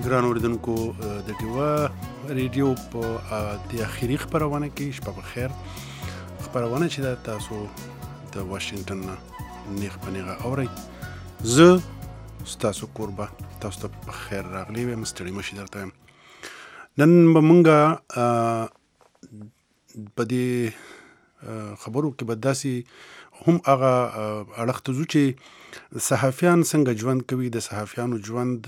ګران اوریدونکو د ډیوا ریډیو په د اخیری خبرونه کې شپه بخیر خبرونه چې د تاسو د واشنگټن نیغ په نیغه اوري زه تاسو قربا تاسو ته بخیر راغلی وم ستړي مشي درته نن بمونګه په دې خبرو کې بداسي هم هغه اړخته زو چې صحافیان څنګه ژوند کوي د صحافیانو ژوند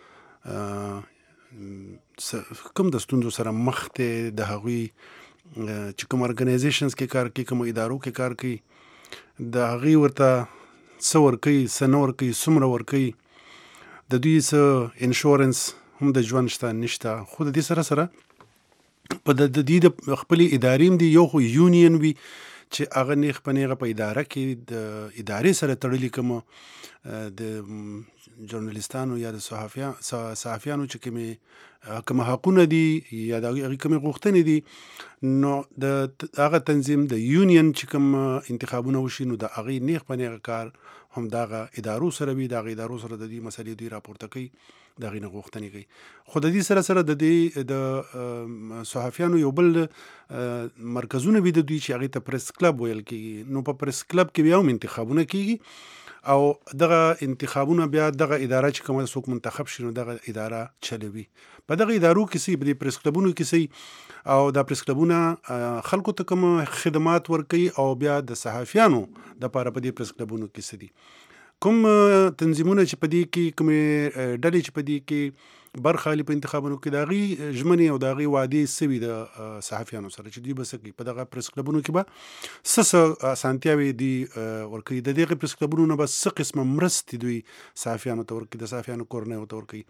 کوم د ستونزو سره مخ ته د هغوی چې کوم ارګنایزیشنز کې کار کوي کوم ادارو کې کار کوي د هغوی ورته څه ورکوي څه نه ورکوي څومره ورکوي د دوی څه انشورنس هم د ژوند شته نشته خو د دې سره سره په د دې د خپلې ادارې دی یو خو یونین وي چې هغه نیغ په نیغه په اداره کې د ادارې سره تړلي کوم د ژورنالیستانو یا د صحافیانو چې کوم حقونه دي یا د هغې کومې غوښتنې دي نو د هغه تنظیم د یونین چې کوم انتخابونه وشي نو د هغې نیغ په نیغه کار هم د هغه ادارو سره وي د هغې ادارو سره د دې مسلې دوی راپورته کوي د هغې نه غوښتنې کوي خو د دې سره سره د دې د صحافیانو یو بل مرکزونه وي د دوی چې هغې ته پریس کلب ویل کېږي نو په پریس کلب کې بیا هم انتخابونه کېږي او دغه انتخابونه بیا دغه اداره چې کومه څوک منتخب شي نو دغه اداره چلوي په دغه ادارو کې سي په دې پریس کلبونو کې سي او دا پریس کلبونه خلکو ته کوم خدمات ورکوي او بیا د صحافیانو د لپاره په دې پریس کلبونو کې سدي کوم تنظیمونه چې په دې کې کوم ډلې چې په دې کې برخه لري په انتخابونو کې د هغې ژمنې او د هغې وعدې سوي د صحافیانو سره چې دوی به څه کوي په دغه پریس کلبونو کې به څه اسانتیاوې دي ورکوي د دغې پریس کلبونو نه به څه قسمه مرستې دوی صحافیانو ته ورکوي د صحافیانو کورنیو ته ورکوي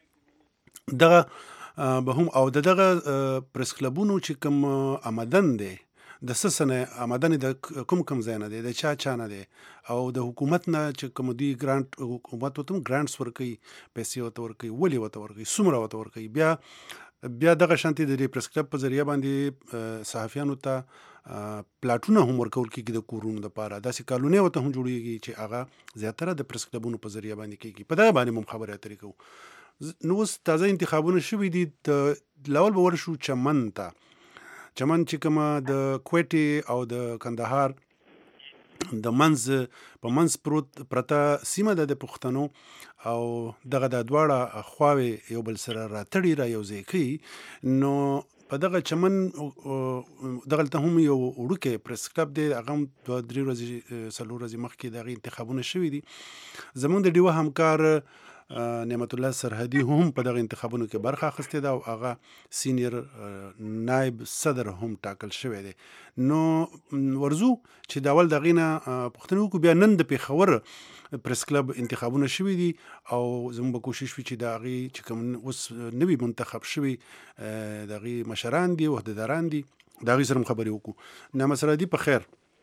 دغه به هم او دغه پریس کلبونو چې کوم آمدن دی د څه څه نه آمدن د کوم ځای نه دی د چا نه دی او د حکومت نه چې کوم دوی ګرانټ حکومت ورته ګرانټس ورکوي پیسې ورته ورکوي ولې ورته ورکوي څومره ورته ورکوي بیا دغه شانتي د پریس کلب په ذریعه باندې صحافیانو ته پلاټونه هم ورکول کېږي د کورونو دپاره داسې کالونې ورته هم جوړېږي چې هغه زیاتره د پریس کلبونو په ذریعه باندې کېږي په دغه باندې هم خبرې اترې کوو نو اوس تازه انتخابونه شوي دي لاول به ورشو چمن ته چمن چې کومه د کویټې او د کندهار د په منځ پرته سیمه ده د پښتنو او دغه د دواړه خواوې یو بل سره راتړي را یو ځای کوي نو په دغه چمن دغلته هم یو وړوکی پریس کلب دی هغه هم 2-3 ورځې 4 ورځې مخکې د هغې انتخابونه شوي دي زموږ د ډیوه همکار نعمت الله سرحدي هم په دغه انتخابونو کې برخه اخیستې ده او هغه سینیر نائب صدر هم ټاکل شوی دی نو ورزو چې د اول دغې نه پوښتنه وکړو بیا نن د پېښور پریس کلب انتخابونه شوي دي او زموږ به کوشش وي چې د هغې چې کوم اوس نوي منتخب شوي د هغې مشران دي عهدهداران دي د هغې سره هم خبرې وکړو نعمت سرحدي په خیر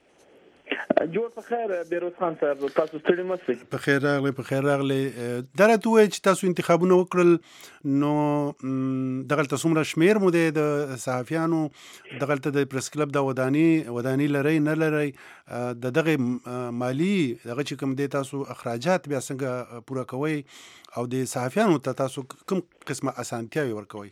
جوړ په خیر بیروز خان صاحب تاسو ستړي مشئ په خیر راغلی دا راته ووایئ چې تاسو انتخابونه وکړل نو دغلته څومره شمیر مو دی د صحافیانو دغلته د پریس کلب د ودانۍ لرئ نه لرئ د دغې مالي دغه چې کوم دی تاسو اخراجات بیا څنګه پوره کوئ او د صحافیانو ته تاسو کوم قسمه اسانتیاوې ورکوئ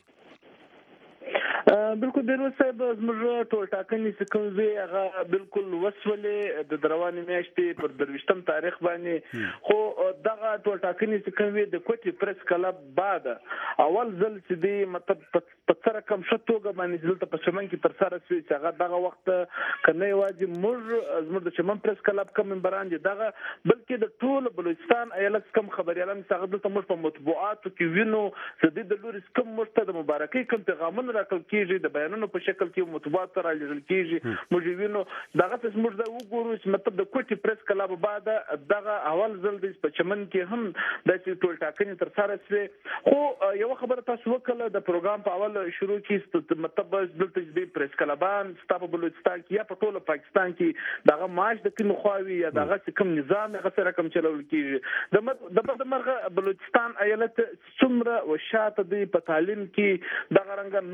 بالکل بیروز صاحب زموږ ټول ټاکنې چې کوم وي هغه بالکل وسولې د روانې میاشتې پر 23 تاریخ باندې خو دغه ټول ټاکنې چې کوم وي د کوټې پریس کلب بعد اول ځل چې دی مطلب په څه رقم ښه توګه باندې دلته په چمن کې ترسره شوي چې هغه دغه وخت که نه یوازې زموږ د چمن پریس کلب کوم ممبران دي دغه بلکې د ټول بلوچستان ایالت کوم خبریالان چې هغه دلته موږ په مطبوعاتو کې وینو چې دوی د لوري کوم موږ ته د مبارکۍ کوم پیغامونه راکړل کېږي د بیانونو په شکل کې مطبوعات ته رالیږل کېږي موږ وینو دغه څه موږ دا وګورو چې مطلب د کوټې پریس کلب بعد دغه اول ځل دی په چمن کې هم داسې ټول ټاکنې ترسره شوې خو یوه خبره تاسو وکړله د پروګرام په اول شروع کې مطلب دلته چې دی پریس کلبان ستا په بلوچستان کې یا په ټوله پاکستان کې دغه معاش د کومې خواوې یا دغه کوم نظام هغه څه رقم چلول کېږي د مرغه بلوچستان ایالت څومره وشاته دی په تعلیم کې دغه رنګه نور د ژوند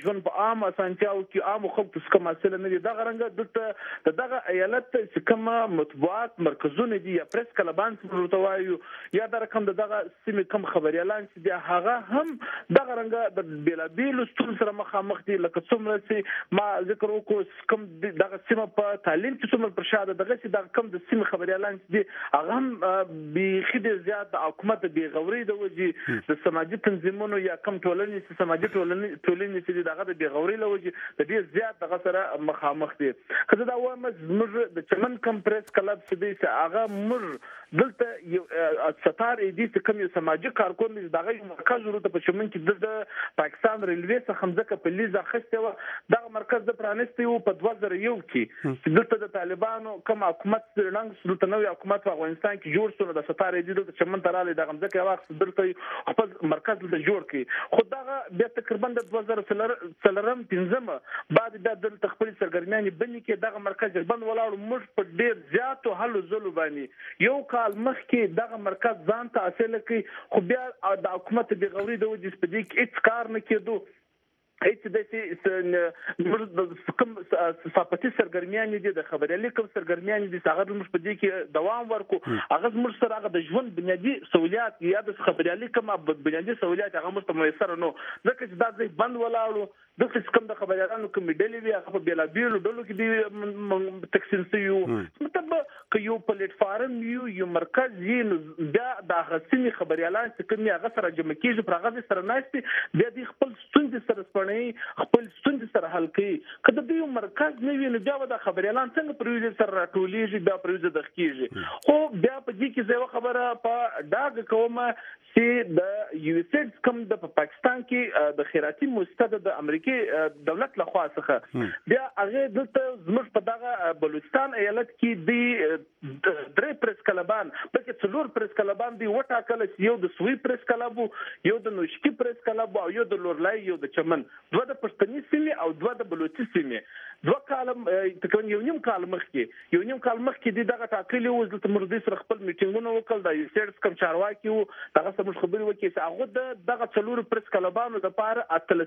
ژوند په عام اسانتیاو کې عام خلکو څخه مسله نه دي. دغه رنګ دغه ایالت چې کوم مطبوعات مرکزونه دي یا پریس کلبان ورته وایو یا د رقم دغه سیمه کوم خبريالان چې دي هغه هم دغه رنګ د بیلابیلو ستونزو سره مخامخ دي. لکه څومره چې ما ذکر وکړ کوم دغه سیمه په تعلیم کې څومره پرشاده دغه چې د کوم د سیمه خبريالان دي هغه هم بيخي د زیات د حکومت د غوري د وجې د سماجي تنظیمونو یا کم ټولنې چې سماجي ټولنې چې دغه د غوري له وجې د ډیر زیات دغه سره مخامخ دي. کله دا وایم موږ د چمن کمپریس کلب چې دی چې هغه موږ دلته یو ستار دي چې کوم یو سماجي کارکون دغه مرکز ورته په چمن کې د پاکستان ریلوی څخه همزکه په لیزه خسته و دغه مرکز د پرانستي په 2001 کې دلته د طالبانو کوم حکومت لنګ دلته نوې حکومت په افغانستان کې جوړ شو د ستار دي د چمن تراله د غمزکه واخ دلته خپل مرکز د جوړ کړي. خو دغه بیا تقریبا د 2003 پنځمه بعد د تخپل سرګرمیانې بنې کې دغه مرکز بند ولاړ موږ په ډیر زیاتو حل زلو باندې یو کال مخکې دغه مرکز ځان ته حاصل کړي. خو بیا د حکومت د غوري د وجې په دې کې هیڅ کار نه کېدو. هیڅ د کوم صفاتي سرګرمیان دي د خبريالي کوم سرګرمیان دي هغه موږ په دې کې دوام ورکو. هغه موږ سره هغه د ژوند بنیادی سہولیات یا د خبريالي کوم بنیادی سہولیات هغه موږ ته میسر نو ځکه چې دا ځای بند ولاړو. د څه کوم د خبريالانو کوم ډلې وی هغه په بیلابیلو ډلو کې دي تقسیم شوی مطلب که یو پلیټ فارم یو مرکز یې بیا د غسنی خبريالان چې کوم هغه سره جمع کیږي پر هغه سره ناشتي بیا د خپل ستونزې سره سپړنې خپل ستونزې سره حل کوي. کله د یو مرکز نه وی نو بیا د خبريالان څنګه پروژې سره راټولېږي بیا پروژې د خکېږي. خو بیا په دې کې زه خبره په داګه کومه چې د یو اس ایډ کوم د پاکستان کې د خیراتي مؤسسه د امریکای دولت له خوا څخه بیا هغه دلته زموږ په دغه بلوچستان ایالت کې دی درې پریس کلبان بلکې څلور پریس کلبان دی وټاکل چې یو د سوی پریس کلب یو د نوشکی پریس کلب او یو د لورلای یو د چمن دوه د پښتني سیمې او دوه د بلوچي سیمې دوه کالم تقریبا یو نیم کال مخکې دی دغه ټاکلي و دلته مرده سره خپل میټینګونه وکړل د یوسټس کم چارواکي وو دغه سم خبري وکړي چې هغه دغه څلور پریس کلبانو د پاره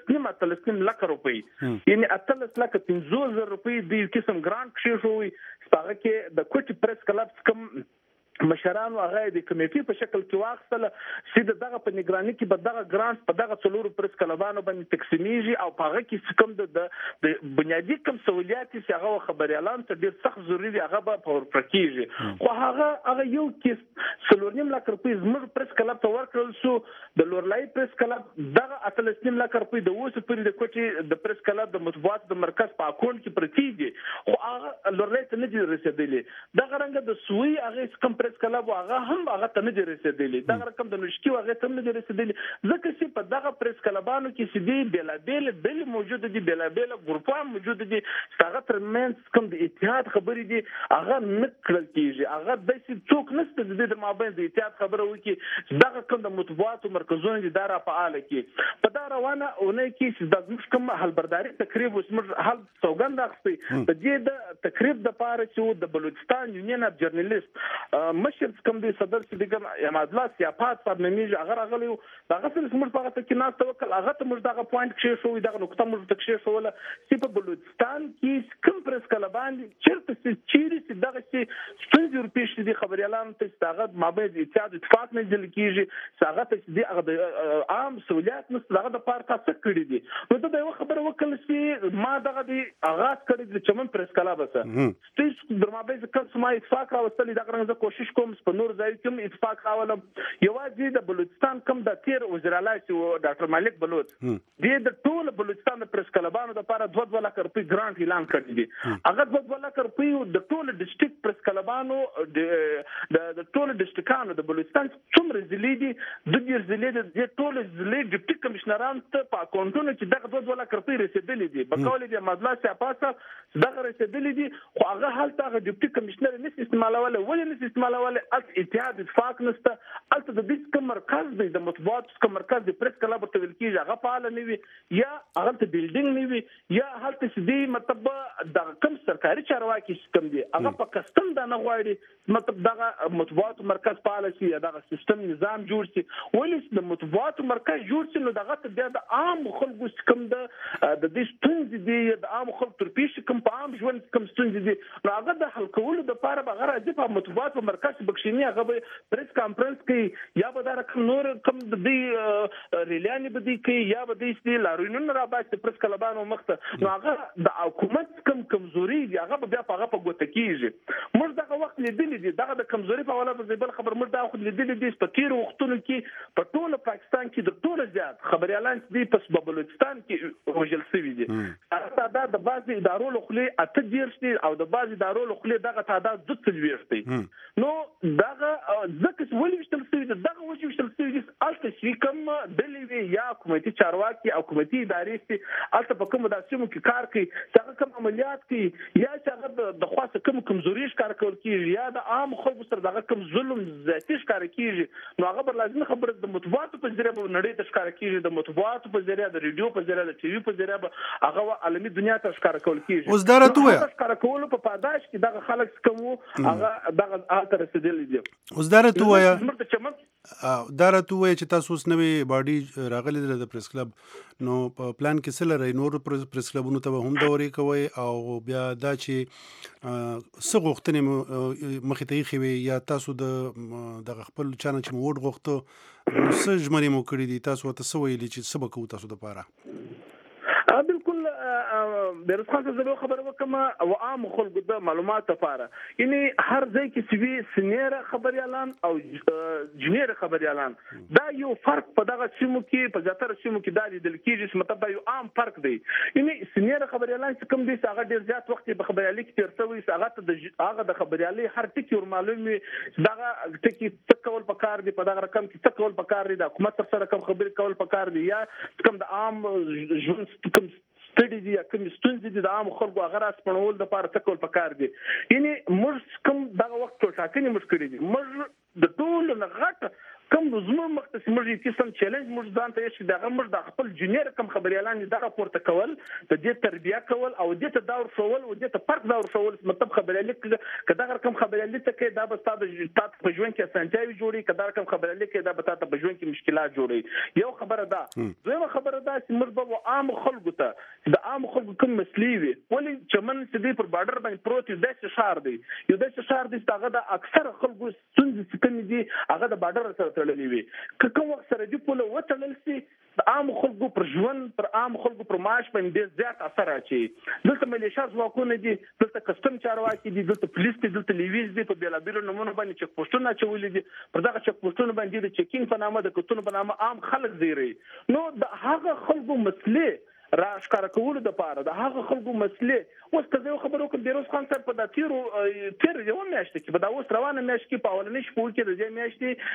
13 لک روپۍ یعنی 13 لک 50,000 روپۍ د یو قسم ګرانټ شې شوی هغه کې د کوټي پریس کلب کم مشران هغه د کمیټې په شکل کې واخصله چې دغه په نگرانی کې به دغه ګرانټ په دغه څلورو پریس کلبانو باندې تقسیمیږي او په هغه کې کوم د بنیادی کوم سہولیات چې هغه خبريالان ته ډیر سخت ضروری دي هغه به پور پرکیږي. خو هغه یو کې 3.5 لک روپۍ زموږ پریس کلب ته ورکړل شو. د لورلای پریس کلب دغه 13 لک روپۍ د اوسه پرې د کوټي د پریس کلب د مطبوعات د مرکز په اکاونټ کې پرتی دي. خو هغه لورلای ته نه دي رسیدلي. دغه رنګ د سوی هغه کوم پریس کلب هغه هم هغه ته نه رسیدلی. دا رقم د نشکی هغه ته نه رسیدلی ځکه چې په دغه پریس کلبانو کې چې دی بیلابیل بل موجود دي بیلابیل ګروپان موجود دي هغه ترمنځ کوم د اتحاد خبرې دي هغه نکړل کیږي. هغه د څوک نشته د دې مابین د اتحاد خبره وکي دغه کوم د مطبوعات مرکزونه دي دارا فعال کی په دا روانه اونۍ کې چې د کوم حلبرداري تقریبا وسمر حل سوګند اخستي د دې د تقریب د پاره چې د بلوچستان یونین اف جرنالیست مشر کوم دی صدر چې دغه امادلا سیاپات په نمیج هغه راغلی هغه څه موږ په هغه کې ناس توکل هغه ته موږ دغه پوینټ کې شو دغه نقطه موږ ته کې شو چې په بلوچستان کې کوم پریس کلبان چیرته چې دغه چې ستونزې ورپېښ دي خبريالان ته هغه مابین اتحاد اتفاق نه جل کیږي هغه ته دي هغه عام سہولیات نو دغه د پاره تاسو کړی دي. نو دا یو خبره وکړل چې ما دغه دی آغاز کړی د چمن پریس کلب سره ستاسو د مابین کوم سمای اتفاق راوستل دغه رنګ کوشش کوم په نور ځای کوم اتفاق راولم. یوازې د بلوچستان کوم د تیر وزیر اعلی چې ډاکټر مالک بلوچ د ټول بلوچستان د پریس کلبانو لپاره 2 لک روپۍ ګرانټ اعلان کړی دي. هغه 2 لک روپۍ د ټول ډیسټریکټ پریس کلبانو د ټول ډیسټریکټانو د بلوچستان څومره ضلع دي د ضلع د ټول ضلع ډیپټي کمشنران ته په اکاونټونو کې دغه 2 لک روپۍ رسیدلې دي بقول دي مدلا سیاپاسه دغه رسیدلې دي. خو هغه حالت هغه ډیپټي کمشنر نه استعمالول ولې نه استعمالول اتحاد اتفاق نشته. البته د دې کوم مرکز دی د مطبوعات کوم مرکز د پریس کلب ته ویل کیږي هغه فعال نه وي یا هغه ته بیلډینګ نه وي یا هلته چې دی مطلب د کوم سرکاري چارواکي کوم دی هغه په کستم دا نه غواړي مطلب دغه مطبوعات مرکز فعال شي یا دغه سیستم نظام جوړ شي. ولې د مطبوعات مرکز جوړ شي نو دغه ته د عام خلکو کوم د د دې ستونزې دي د عام خلکو تر پیښې کوم په عام ژوند کوم ستونزې دي نو هغه د حل کولو لپاره به هغه راځي په مطبوعات په مرکز بکشینی هغه به پریس کانفرنس کوي یا به دا رقم نور کوم د دې ریلیانې به دي کوي یا به دې لاروینونه را باسي پریس کلبانو مخته نو هغه د حکومت کوم کمزوري دي هغه بیا په هغه په ګوته کیږي موږ دغه وخت لیدلې دي دغه د کمزوري په حواله به بل خبر موږ دا خو لیدلې دي په تیر وختونو کې په ټول پاکستان کې د ټول زیات خبريالان دي په بلوچستان کې وژل شوي دي دا د بعضي ادارو له خلې اته ډیر او د بعضي ادارو له خلې دغه تعداد د تلويرتي نو دغه ځکه ولې وشتل شوی دغه وشي وشتل شوی الته شي کوم دلوي یا حکومتي چارواکي او حکومتي ادارې چې الته په کوم داسمو کې کار کوي چې کوم عملیات کوي یا چې د خاصه کوم کمزوري ښکار کول کیږي یا د عام خلکو سره دغه کوم ظلم ذاتي ښکار کیږي نو هغه بر لازم خبره د مطبوعاتو په ذریعہ به نړۍ ته ښکار کیږي د مطبوعاتو په ذریعہ د ریډیو په ذریعہ د ټي وي په ذریعہ به هغه عالمي دنیا ته ښکار کول کیږي اوس درته وایا ښکار کول په پاداش کې دغه خلک کوم هغه دغه حالت رسیدلی دي اوس درته وایا چې تاسو اوس نوې باډي راغلي د پریس کلب نو په پلان کې څه لري نور پریس کلبونو ته هم دورې کوي او بیا دا چې څه غوښتنې مخې ته یې یا تاسو د خپل چانه چې موډ غوښته نو څه ژمنې مو کړې دي تاسو ته څه ویلي چې څه به کوو تاسو دپاره بالکل د رسخه زلو خبره وکم او عام خلکو د معلومات لپاره یعنی هر ځای کې سوي سنیره خبريالان او جنیر خبريالان دا یو فرق په دغه سیمو کې په ځاتره سیمو کې د لیدل کېږي چې مطلب یو عام فرق دی یعنی سنیره خبريالان چې کوم دي هغه ډیر زیات وخت په خبريالي کې تیر شوی هغه د خبريالي هر ټکی ور معلومي دغه ټکی تکول پکار دی په دغه رقم کې تکول پکار دی د حکومت سره کوم خبرې کول پکار دی یا کوم د عام ژوند کوم ستړي دي یا کوم ستونزې دي د عام خلکو هغه راسپړول د پاره تکول پکار دي یعنی موږ کوم دغه وخت ټاکنې موږ کړې دي موږ د ټول نه غټ کوم زموږ مختص موږ کې سم چیلنج موږ ځان ته چې دغه موږ د خپل جونیئر کم خبريالان دغه پورته کول د دې تربیه کول او د دې دور شول او د دې فرق دور شول مطلب خبريالي کدا کم خبريالي ته کې دا به تاسو په ژوند کې سنجاوي جوړي کدا کم خبريالي کې دا به تاسو په ژوند کې مشکلات جوړي یو خبره ده دویمه خبره ده چې موږ به عام خلکو ته د عام خلکو کوم مسلې وي ولې چمن چې دی پر بارډر باندې پروت د شهر دی یو د شهر دی هغه د اکثر خلکو ستونزې کوم دي هغه د بارډر سره تړلې وي کوم وخت سره دی په وټلل سي د عام خلکو پر ژوند پر عام خلکو پر معاش باندې زیات اثر اچي دلته ملیشیا ځواکونه دي دلته کسټم چارواکي دي دلته پولیس دي دلته لیویز دي په بیلابیلو نمونه باندې چک پوسټونه چولې دي پر دغه چک پوسټونه باندې د چکینګ په نامه د کتونو په نامه عام خلک زیری نو د هغه خلکو مسلې را ښکار کول د پاره د هغه خلکو مسلې اوس که زه خبرو کوم د روز خان صاحب په د تیر یو میاشت کې په دا اوس روانه میاشت کې په اولنې شپو کې د دې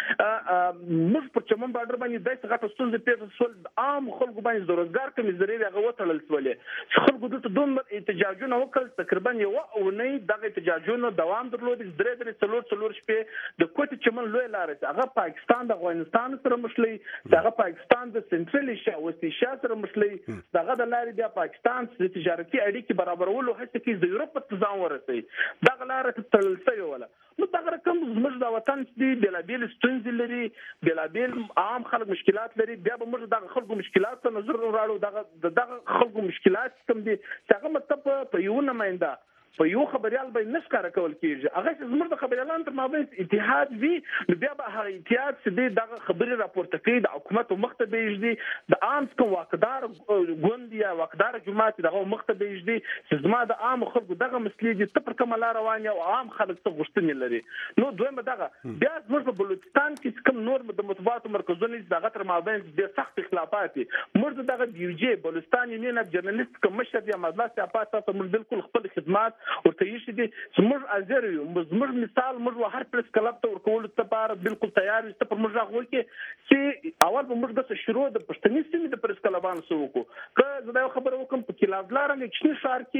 میاشتې موږ په چمن بارډر باندې د څه ستونزې پیښ شول عام خلکو باندې د روزګار کمې ذریعہ هغه وټړل شولې خلکو د دومره احتجاجونه وکړ تقریبا یو او نه دغه احتجاجونه دوام درلود درې څلور شپې د کوټ چمن لوی لارې هغه پاکستان د افغانستان سره مشلي هغه پاکستان د سنټرل ایشیا وست ایشیا سره مشلي هغه د لارې د پاکستان د تجارتي اړیکې برابرولو هڅه کوي د یورپ په ځان ورسي دا لارې تړل شوی ولا نو دا رقم زموږ د وطن دی بلابل ستونزې لري بلابل عام خلک مشکلات لري بیا به موږ د خلکو مشکلات ته نظر راړو دغه خلکو مشکلات کوم دي چې هغه مطلب په یو نماینده په یو خبريال باندې نشکاره کول کیږي هغه زموږ د خبريالانو تر مابین اتحاد وی نو بیا به هغه اتحاد چې دغه خبري راپورته کوي د حکومت مخته بيجدي د عام کوم واقدار ګوند یا واقدار جماعت دغه مخته بيجدي چې زما د عام خلکو دغه مسلې دي ته پر کومه لار روان او عام خلک څه غوښتنې لري نو دویمه دغه بیا زموږ په بلوچستان کې کوم نور د مطبوعاتو مرکزونه دغه تر مابین د سخت اختلافات موږ دغه دیوجی بلوچستان یونین اف جرنالست کوم مشر یا مجلس سیاست ته موږ بالکل خپل خدمات ورته یې دي موږ حاضر یو موږ مثال موږ هر پریس کلب ته ورکول ته لپاره بالکل تیار یو ته پر موږ راغو چې اول به موږ د شروع د پښتني سیمې د پریس کلبانو سره وکړو که زه دا خبره وکم په کلاوډ لارنګ کې شهر کې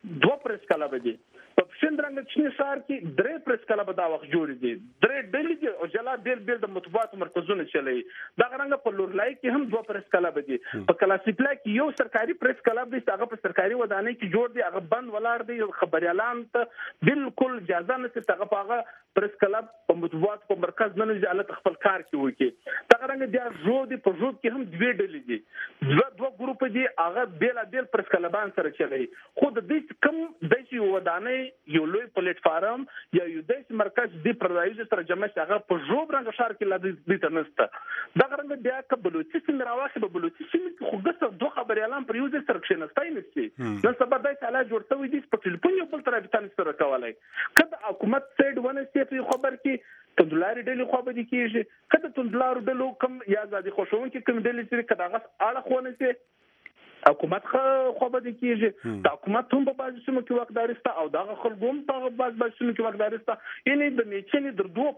2 پریس کلب دي په پښندرنګ چني ښار کې 3 پریس کلب دا وخت جوړ دي 3 ډلې دي او جلا بیل د مطبوعات مرکزونه چلي دا غرنګ په لورلای کې هم 2 پریس کلب دي په کلاسیپلا کې یو سرکاري پریس کلب دي هغه په سرکاري ودانۍ کې جوړ دي هغه بند ولاړ دي خبريالان ته بالکل اجازه نشته هغه په هغه پریس کلب په مطبوعات په مرکز نه جالت خپل کار کې وکي دا غرنګ د جو دي په جو کې هم 2 ډلې دي 2 ګروپ دي هغه بیل پریس کلبان سره چلي خو د دې کم د شي ودانۍ یو لوی پلیټ فارم یا یو د مرکز دی پردایز سره جمع هغه په جوړ رنګ شهر کې لدی تنسته دا غرنګ بیا کبلوچي سیم راوخه په بلوچي سیم کې خو ګسه 2 خبريالان پر یو ځای سره کښینستای نشي نو سبا دای تعالی جوړته وي د په ټلیفون یو بل طرف ته سره کولای کله حکومت سید ونه سي په خبر کې تندلاري ډلې خو به دي کیږي کله تندلارو ډلو کم یا ځادي خوشون کې کم ډلې چې کداغه اړه خونه سي حکومت خو به دي کیږي د حکومت هم په بازي سیمو کې واکدارسته او دغه خلګوم په بازي سیمو کې واکدارسته یعنی د میچنې در 2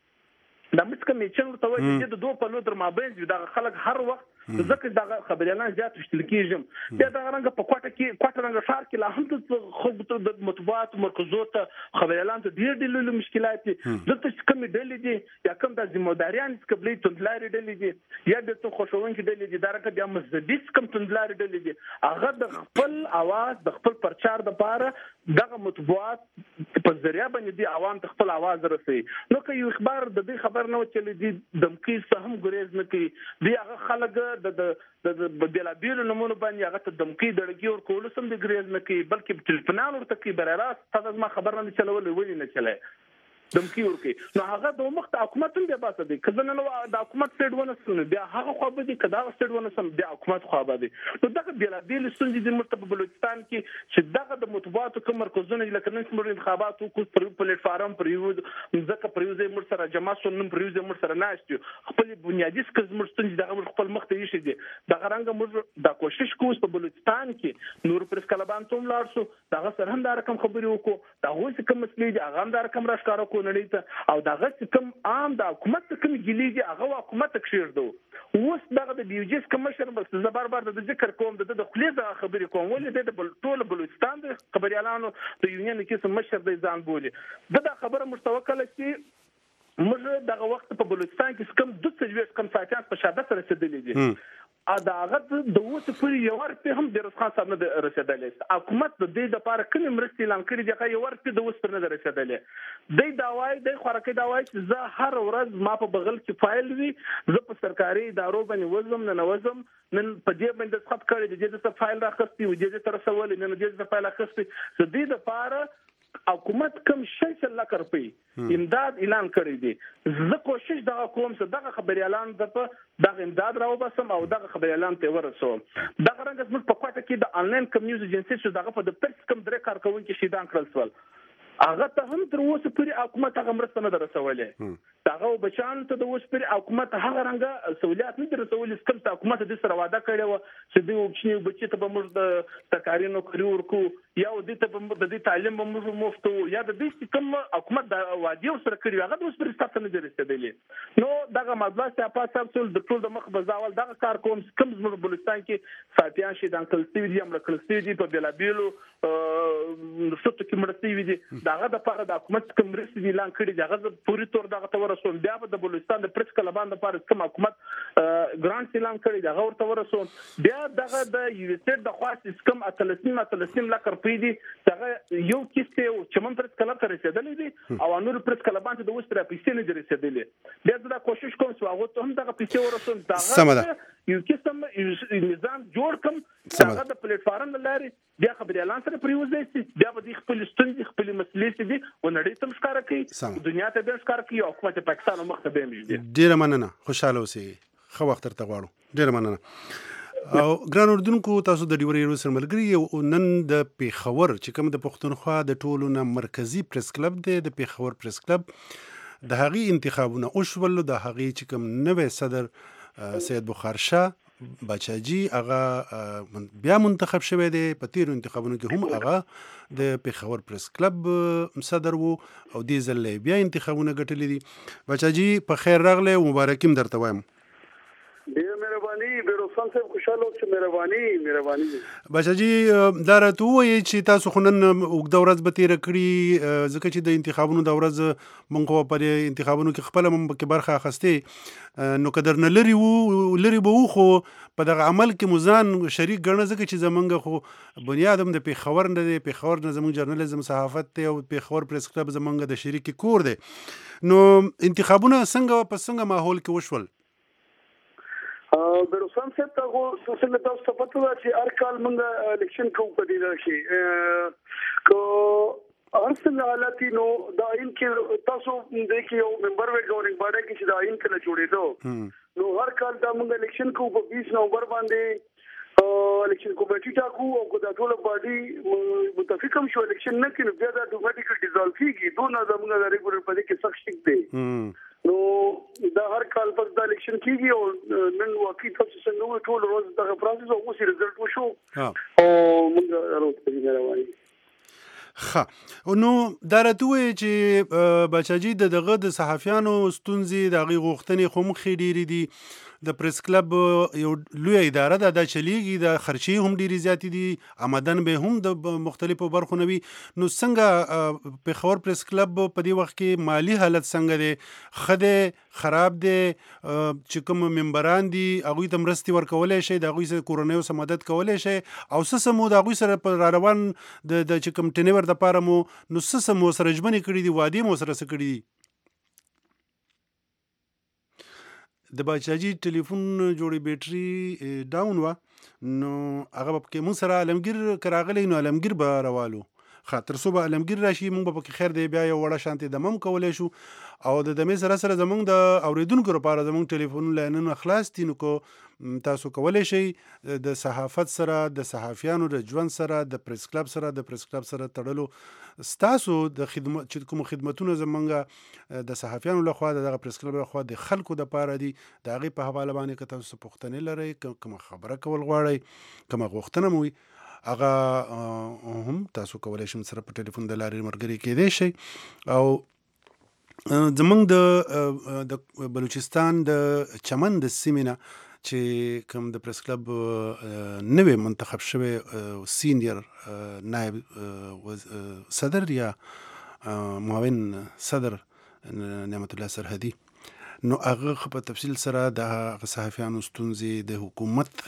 پارت د مسکه میچن ورته وایي چې د 2 په لور در مابین د خلک هر وخت ځکه دا خبريالان زیات وشتل کیږي دا رنګ په کوټه رنګ شهر کې لا هم خو د مطبوعات مرکزو ته خبريالان ته ډېر ډېر مشکلات دي دلته کوم ډلې دي یا کوم د ذمہداریان قبلي تندلاري ډلې دي یا د خوشوون کې ډلې دي دا رکه د مزدي کوم تندلاري ډلې دي هغه د خپل आवाज د خپل پرچار د پاره دغه مطبوعات په ذریعہ باندې دي عوام ته خپل आवाज رسي نو که یو اخبار د دې خبر نه وچلې دي دمکی سهم ګریز نه کوي دی هغه خلک د بلابیل نمونه باندې هغه ته دمکی دړګي او کول سم د ګریز نه کوي بلکې ټلیفونان ورته کوي براراست تاسو ما خبر نه چلول ویل نه چلای دمکی ورکی نو هغه د مخ حکومت هم به باسه دي کله نو د حکومت سټ ونه سن بیا هغه خو به دي کدا سټ ونه سم د حکومت خو به دي نو دغه بلابیل ستونزې د مرتبه بلوچستان کې چې دغه د مطبوعاتو کوم مرکزونه لکه نن څومره انتخابات کو پر پلیټ فارم پر یو ځکه پر یو ځای مر سره جمع شون پر یو ځای مر سره ناشته خپل بنیادی څه ستونزې دغه خپل مخ ته یشي دي دغه رنګ مر د کوشش کوو په بلوچستان کې نور پرس کلبان ته ولار شو دغه سره هم دا رقم خبرې وکړو دا هوڅ کوم مسلې دي هغه هم دا رقم راښکاره کو نړۍ ته او دغه کوم عام د حکومت کوم ګلیږي هغه حکومت کښیر دو اوس دغه د بیوجیس کمشر بس زبر بار د ذکر کوم د خلیزه خبرې کوم ولې د ټول بلوچستان د خبريالانو د یونین کې سم مشر د ځان بولي دا خبره مستوکل چې موږ دغه وخت په بلوچستان کې کم 220 کم ساعتات په شهادت رسیدلې دي دا هغه د اوسه پوری یو ورته هم د رسخان صاحب نه رسیدلې حکومت د دې لپاره کله مرستې اعلان کړې دي یو ورته د اوسه نه رسیدلې د داوای د خورکې داوای چې زه هر ورځ ما په بغل کې فایل وی زه په سرکاري ادارو باندې وزم نه وزم نن په دې باندې څخه کړی د دې څخه فایل راخستي او دې تر سوال نه دې څخه فایل راخستي د دې لپاره حکومت کوم 6 لک روپۍ امداد اعلان کړی دی زه کوشش دغه کوم چې دغه خبريالان دغه امداد راو بسم او دغه خبريالان ته ورسوم دغه رنګ موږ په کوټه کې د انلاین کم نیوز ایجنسی چې دغه په د پرس کم درې کارکونکو شیدان کړل سوال هغه ته هم تر اوسه پورې حکومت هغه مرسته نه درسولې هغه بچان ته د اوسه پورې حکومت هغه رنګه سہولیات نه درسولې کوم ته حکومت د سره وعده کړی و چې دوی وبچنی بچی ته به موږ د سرکاري نوکری ورکو یا د دې ته به د دې تعلیم به موږ مفتو یا د دې کوم حکومت د وعده سره کړی هغه د اوسه پورې ستاسو نه درسېدلې نو دغه مدرسې په تاسو ټول د ټول د مخ بزاول دغه کار کوم زموږ بلوچستان کې ساتيان شي د انکلستي دي امر کلستي دي په بلابیلو نشته کې مرستي وي دي دغه د پاره د حکومت کوم مرستي اعلان کړی دغه پوری تور دغه تور رسول بیا د بلوچستان د پرس کلبان د پاره کوم حکومت ګرانټ اعلان کړی دغه ورته ورسول بیا دغه د یوسټ د خاص کوم اتلسین لک روپۍ دي دغه یو کیسه او چې من پرس کلب ته رسیدلې دي او نور پرس کلبان ته د وستره پیسې نه رسیدلې بیا دا کوشش کوم چې هغه ته هم دغه پیسې ورسول دغه یو کیسه نظام جوړ کوم دغه د پلیټ فارم لاري بیا خبريالان سره پریوځي چې بیا به خپل ستونزې خپل مسلې دي او نړۍ ته ښکارا کوي دنیا ته به ښکارا کوي او حکومت پاکستان مخ ته به میږي ډیر مننه خوشاله اوسئ خو وخت تر غواړو ډیر مننه او ګران اردوونکو تاسو د ډیوري روسر ملګری نن د پیښور چې کوم د پښتونخوا د ټولو نه مرکزی پریس کلب دی د پیښور پریس کلب د هغې انتخابونه وشول د هغې چې کوم نوی صدر سید بخار شاه باچاجي هغه بیا منتخب شوی دی په تیرو انتخابونو کې هم هغه د پیښور پریس کلب صدر وو او دې ځل بیا انتخابونه ګټلې دي باچاجي په خیر راغلی مبارکیم درته وایم ډیر مهرباني بیرو روسان صاحب خوشاله اوسئ. مهرباني بچا جی دا راته ووایئ چې تاسو خو نن اوږده ورځ به تېره کړي، ځکه چې د انتخابونو د ورځ موږ خو په دې انتخابونو کې خپله هم پکې برخه اخیستې، نو که درنه لرې به وو خو په دغه عمل کې مو ځان شریک ګڼه، ځکه چې زمونږ خو بنیاد هم د پېښور نه دی، پېښور نه زموږ جرنالیزم صحافت دی او پېښور پریس کلب زمونږ د شریکې کور دی. نو انتخابونه څنګه ماحول کې وشول؟ د روسان صاحب ته څنګه تاسو ته پته ده چې هر کال موږ الیکشن کوو په دې ځای کې، که هر څنګه حالت نو د آئین کې تاسو د یو ممبر وي ګورننګ باډي کې چې د آئین کله جوړېدو نو هر کال دا موږ الیکشن کوو په 20 نومبر باندې الیکشن کمیټي ټاکو او که دا ټول باډي متفق هم شو الیکشن نه کړي بیا دا اتوماتیکلی ډیزالو کیږي. دونه زموږ د ریګولر په دې کې سخت شک دی نو دا هر کال پس دا الیکشن کیږي او نن واقعي تاسو څنګه ټول ورځ دغه پروسس او اوس رزلټ وشو او موږ راوځو په رواني. نو دا راته ووایئ چې بچاجي دغه د صحافیانو ستونزې د هغې غوښتنې خو مخې ډېرې دي، د پریس کلب یو لویه اداره ده، دا چلیږي، د خرچې هم ډېرې زیاتې دي، آمدن به هم د مختلفو برخو نه وي. نو څنګه پېښور پریس کلب په دې وخت کې مالي حالت څنګه دی؟ ښه دی، خراب دی؟ چې کوم ممبران دي هغوی ته مرستې ورکولی شئ، د هغوی سره کورنیو سره مدد کولی شئ، او څه مو د هغوی سره په راروان د چې کوم ټینور دپاره مو نو څه مو سره ژمنې کړي دي، وعدې مو سره څه کړي دي؟ د باچاجي ټلیفون جوړې بیټري ډاون وه، نو هغه به پکې مونږ سره عالمګیر که راغلی نو عالمګیر به روالو. تر څو به عالمګیر راشي مونږ به پکې خیر دی بیا یو وړه شانتې دمه هم کولی شو، او د دمې سره زمونږ د اورېدونکو لپاره زمونږ ټلیفون لاینونه خلاص دي، نو که تاسو کولی شئ د صحافت سره، د صحافیانو د ژوند سره، د پریس کلب سره تړلو ستاسو د خدمت چې کوم خدمتونه زمونږ د صحافیانو لخوا دغه پریس کلب لخوا د خلکو دپاره دي، د هغې په حواله باندې که تاسو پوښتنې لرئ، کومه خبره کول غواړئ، کومه غوښتنه مو وي، هغه هم تاسو کولی شئ سره په ټلیفون د لارې ملګري کېدی شئ. او زمونږ د بلوچستان د چمن د سیمې نه چې کوم د پریس کلب نوی منتخب شوی سینیر نائب صدر یا معاون صدر نعمت الله سرحدي، نو هغه په تفصیل سره د صحافیانو ستونزې، د حکومت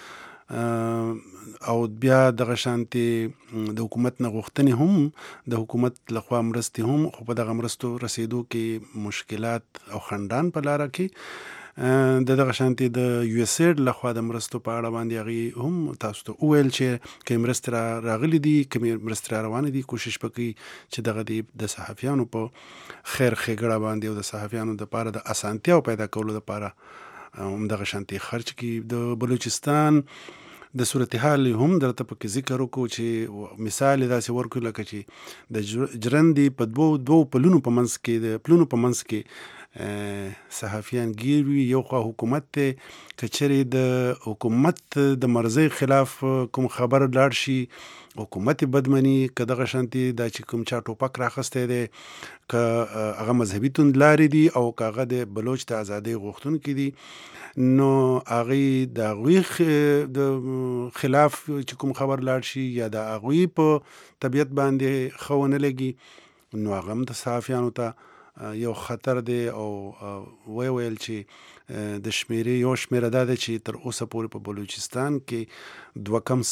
او بیا دغه شانتې د حکومت نه غوښتنې هم د حکومت لخوا مرستې هم، خو په دغه مرستو رسېدو کې مشکلات او خنډان په لاره کې دغه شانتې د یو اس ایډ لخوا د مرستو په اړه باندې هغې هم تاسو ته وویل چې که مرستې راغلي دي، کومې مرستې را روانې دي، کوشش وکړئ چې دغه د صحافیانو په خیر ښېګړه باندې او د صحافیانو دپاره د اسانتیاو پیدا کولو دپاره همدغه شانتې خرچ کړي. د بلوچستان د صورتحال هم درته پکې ذکر وکړو چې مثال یې داسې ورکړو لکه چې د ژرندې په دوو پلونو په منځ کې صحافیان گیر وي، یو خوا حکومت دی، که چیرې د حکومت د مرضۍ خلاف کوم خبر لاړ شي حکومت بدمني، که دغه شانتې دا چې کوم چا ټوپک راخستی دی، که هغه مذهبي توندلارې دي او که هغه د بلوچ د ازادۍ غوښتونکي دي، نو هغوی د هغوی د خلاف چې کوم خبر لاړ شي یا د هغوی په طبیعت باندې ښه ونه لګي، نو هغه هم د صحافیانو ته یو خطر دی. او ویل چې د شمیرې یو شمیره دا ده چې تر اوسه پورې په بلوچستان کې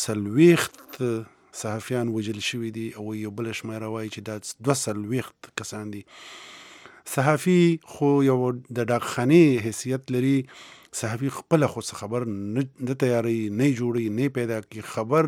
240 صحافیان وژل شوي دي، او یو بله شمیره وایي چې دا 240 کسان دي. صحافي خو یو د ډاکخانې حیثیت لري، صحافي خپله خو څه خبر نه تیاروي، نه جوړوي، نه پیدا کوي،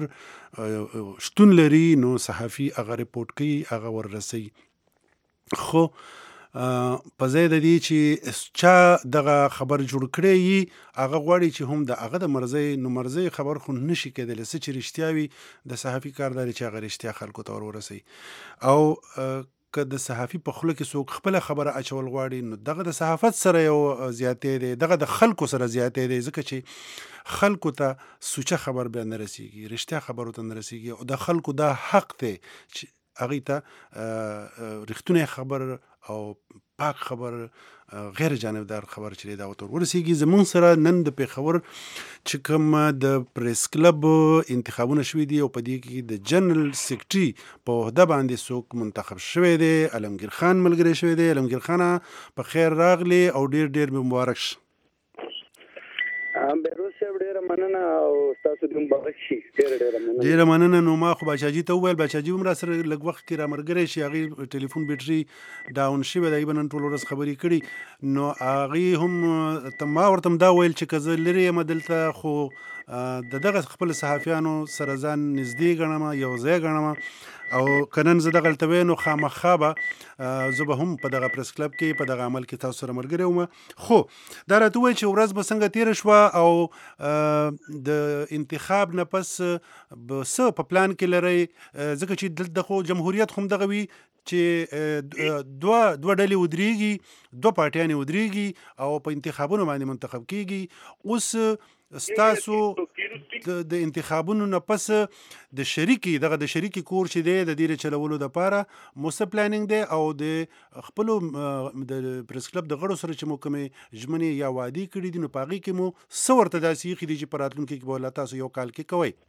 خبر شتون لري نو صحافي هغه ریپورټ کوي، هغه وررسوي. خو په ځای د دې چې چا دغه خبر جوړ کړی وي هغه غواړي چې هم د هغه د مرضۍ، نو مرضۍ خبر خو نشي کېدلی، څه چې رښتیا وي د صحافي کار دا دی چې هغه رښتیا خلکو ته ورسوي. او که د صحافي په خوله کې څوک خپله خبره اچول غواړي نو دغه د صحافت سره یو زیاتی دی، دغه د خلکو سره زیاتی دی، ځکه چې خلکو ته سوچه خبر بیا نه رسیږي، رښتیا خبرو ته نه رسیږي، او د خلکو دا حق دی چې هغوی ته رښتونی خبر او پاک خبر غیر جانبدار خبر چې دا وته ورسیږي. زمون سره نن د پیښور چې کوم د پریس کلب انتخابونه شوي دي او په دې کې د جنرال سیکرټري په عہده باندې څوک منتخب شوی دی، علمگیر خان ملګری شوی دی. علمگیر خان په خیر راغلی او ډیر ډیر مبارک شه. بیروز صاحب ډیره مننه او تاسو دې مبارک شي. ډیره مننه. نو ما خو بچاجي ته وویل، بچاجي هم را سره لږ وخت کې را ملګری شي. هغې ټلیفون بیټري ډاون شوی دی، به نن ټول ورځ خبرې کړي. نو هغې هم ما ورته هم دا ویل چې که زه لرې یم دلته، خو د دغه خپل صحافیانو سره ځان نږدې ګڼم، یو ځای ګڼم، او که نن زه دغلته وی نو خامخا به زه به هم په دغه پریس کلب کې په دغه عمل کې تاسو سره ملګری وم. خو دا راته ووایي چې ورځ به څنګه تېره شوه او د انتخاب نه پس به څه په پلان کې لرئ؟ ځکه چې دلته خو جمهوریت خو همدغه وي چې دوه ډلې ودرېږي، دوه پارټیانې ودرېږي او په انتخابونو باندې منتخب کېږي. اوس ستاسو د انتخابونو نه پس د شریکي کور چې دی د دې چلولو دپاره مو څه پلانینګ دی، او د خپلو د پریس کلب د غړو سره چې مو کومې ژمنې یا وعدې کړي دي، نو په هغې کې مو څه ورته داسې ایښي دي چې په راتلونکي کې به تاسو یو کال کې کوئ؟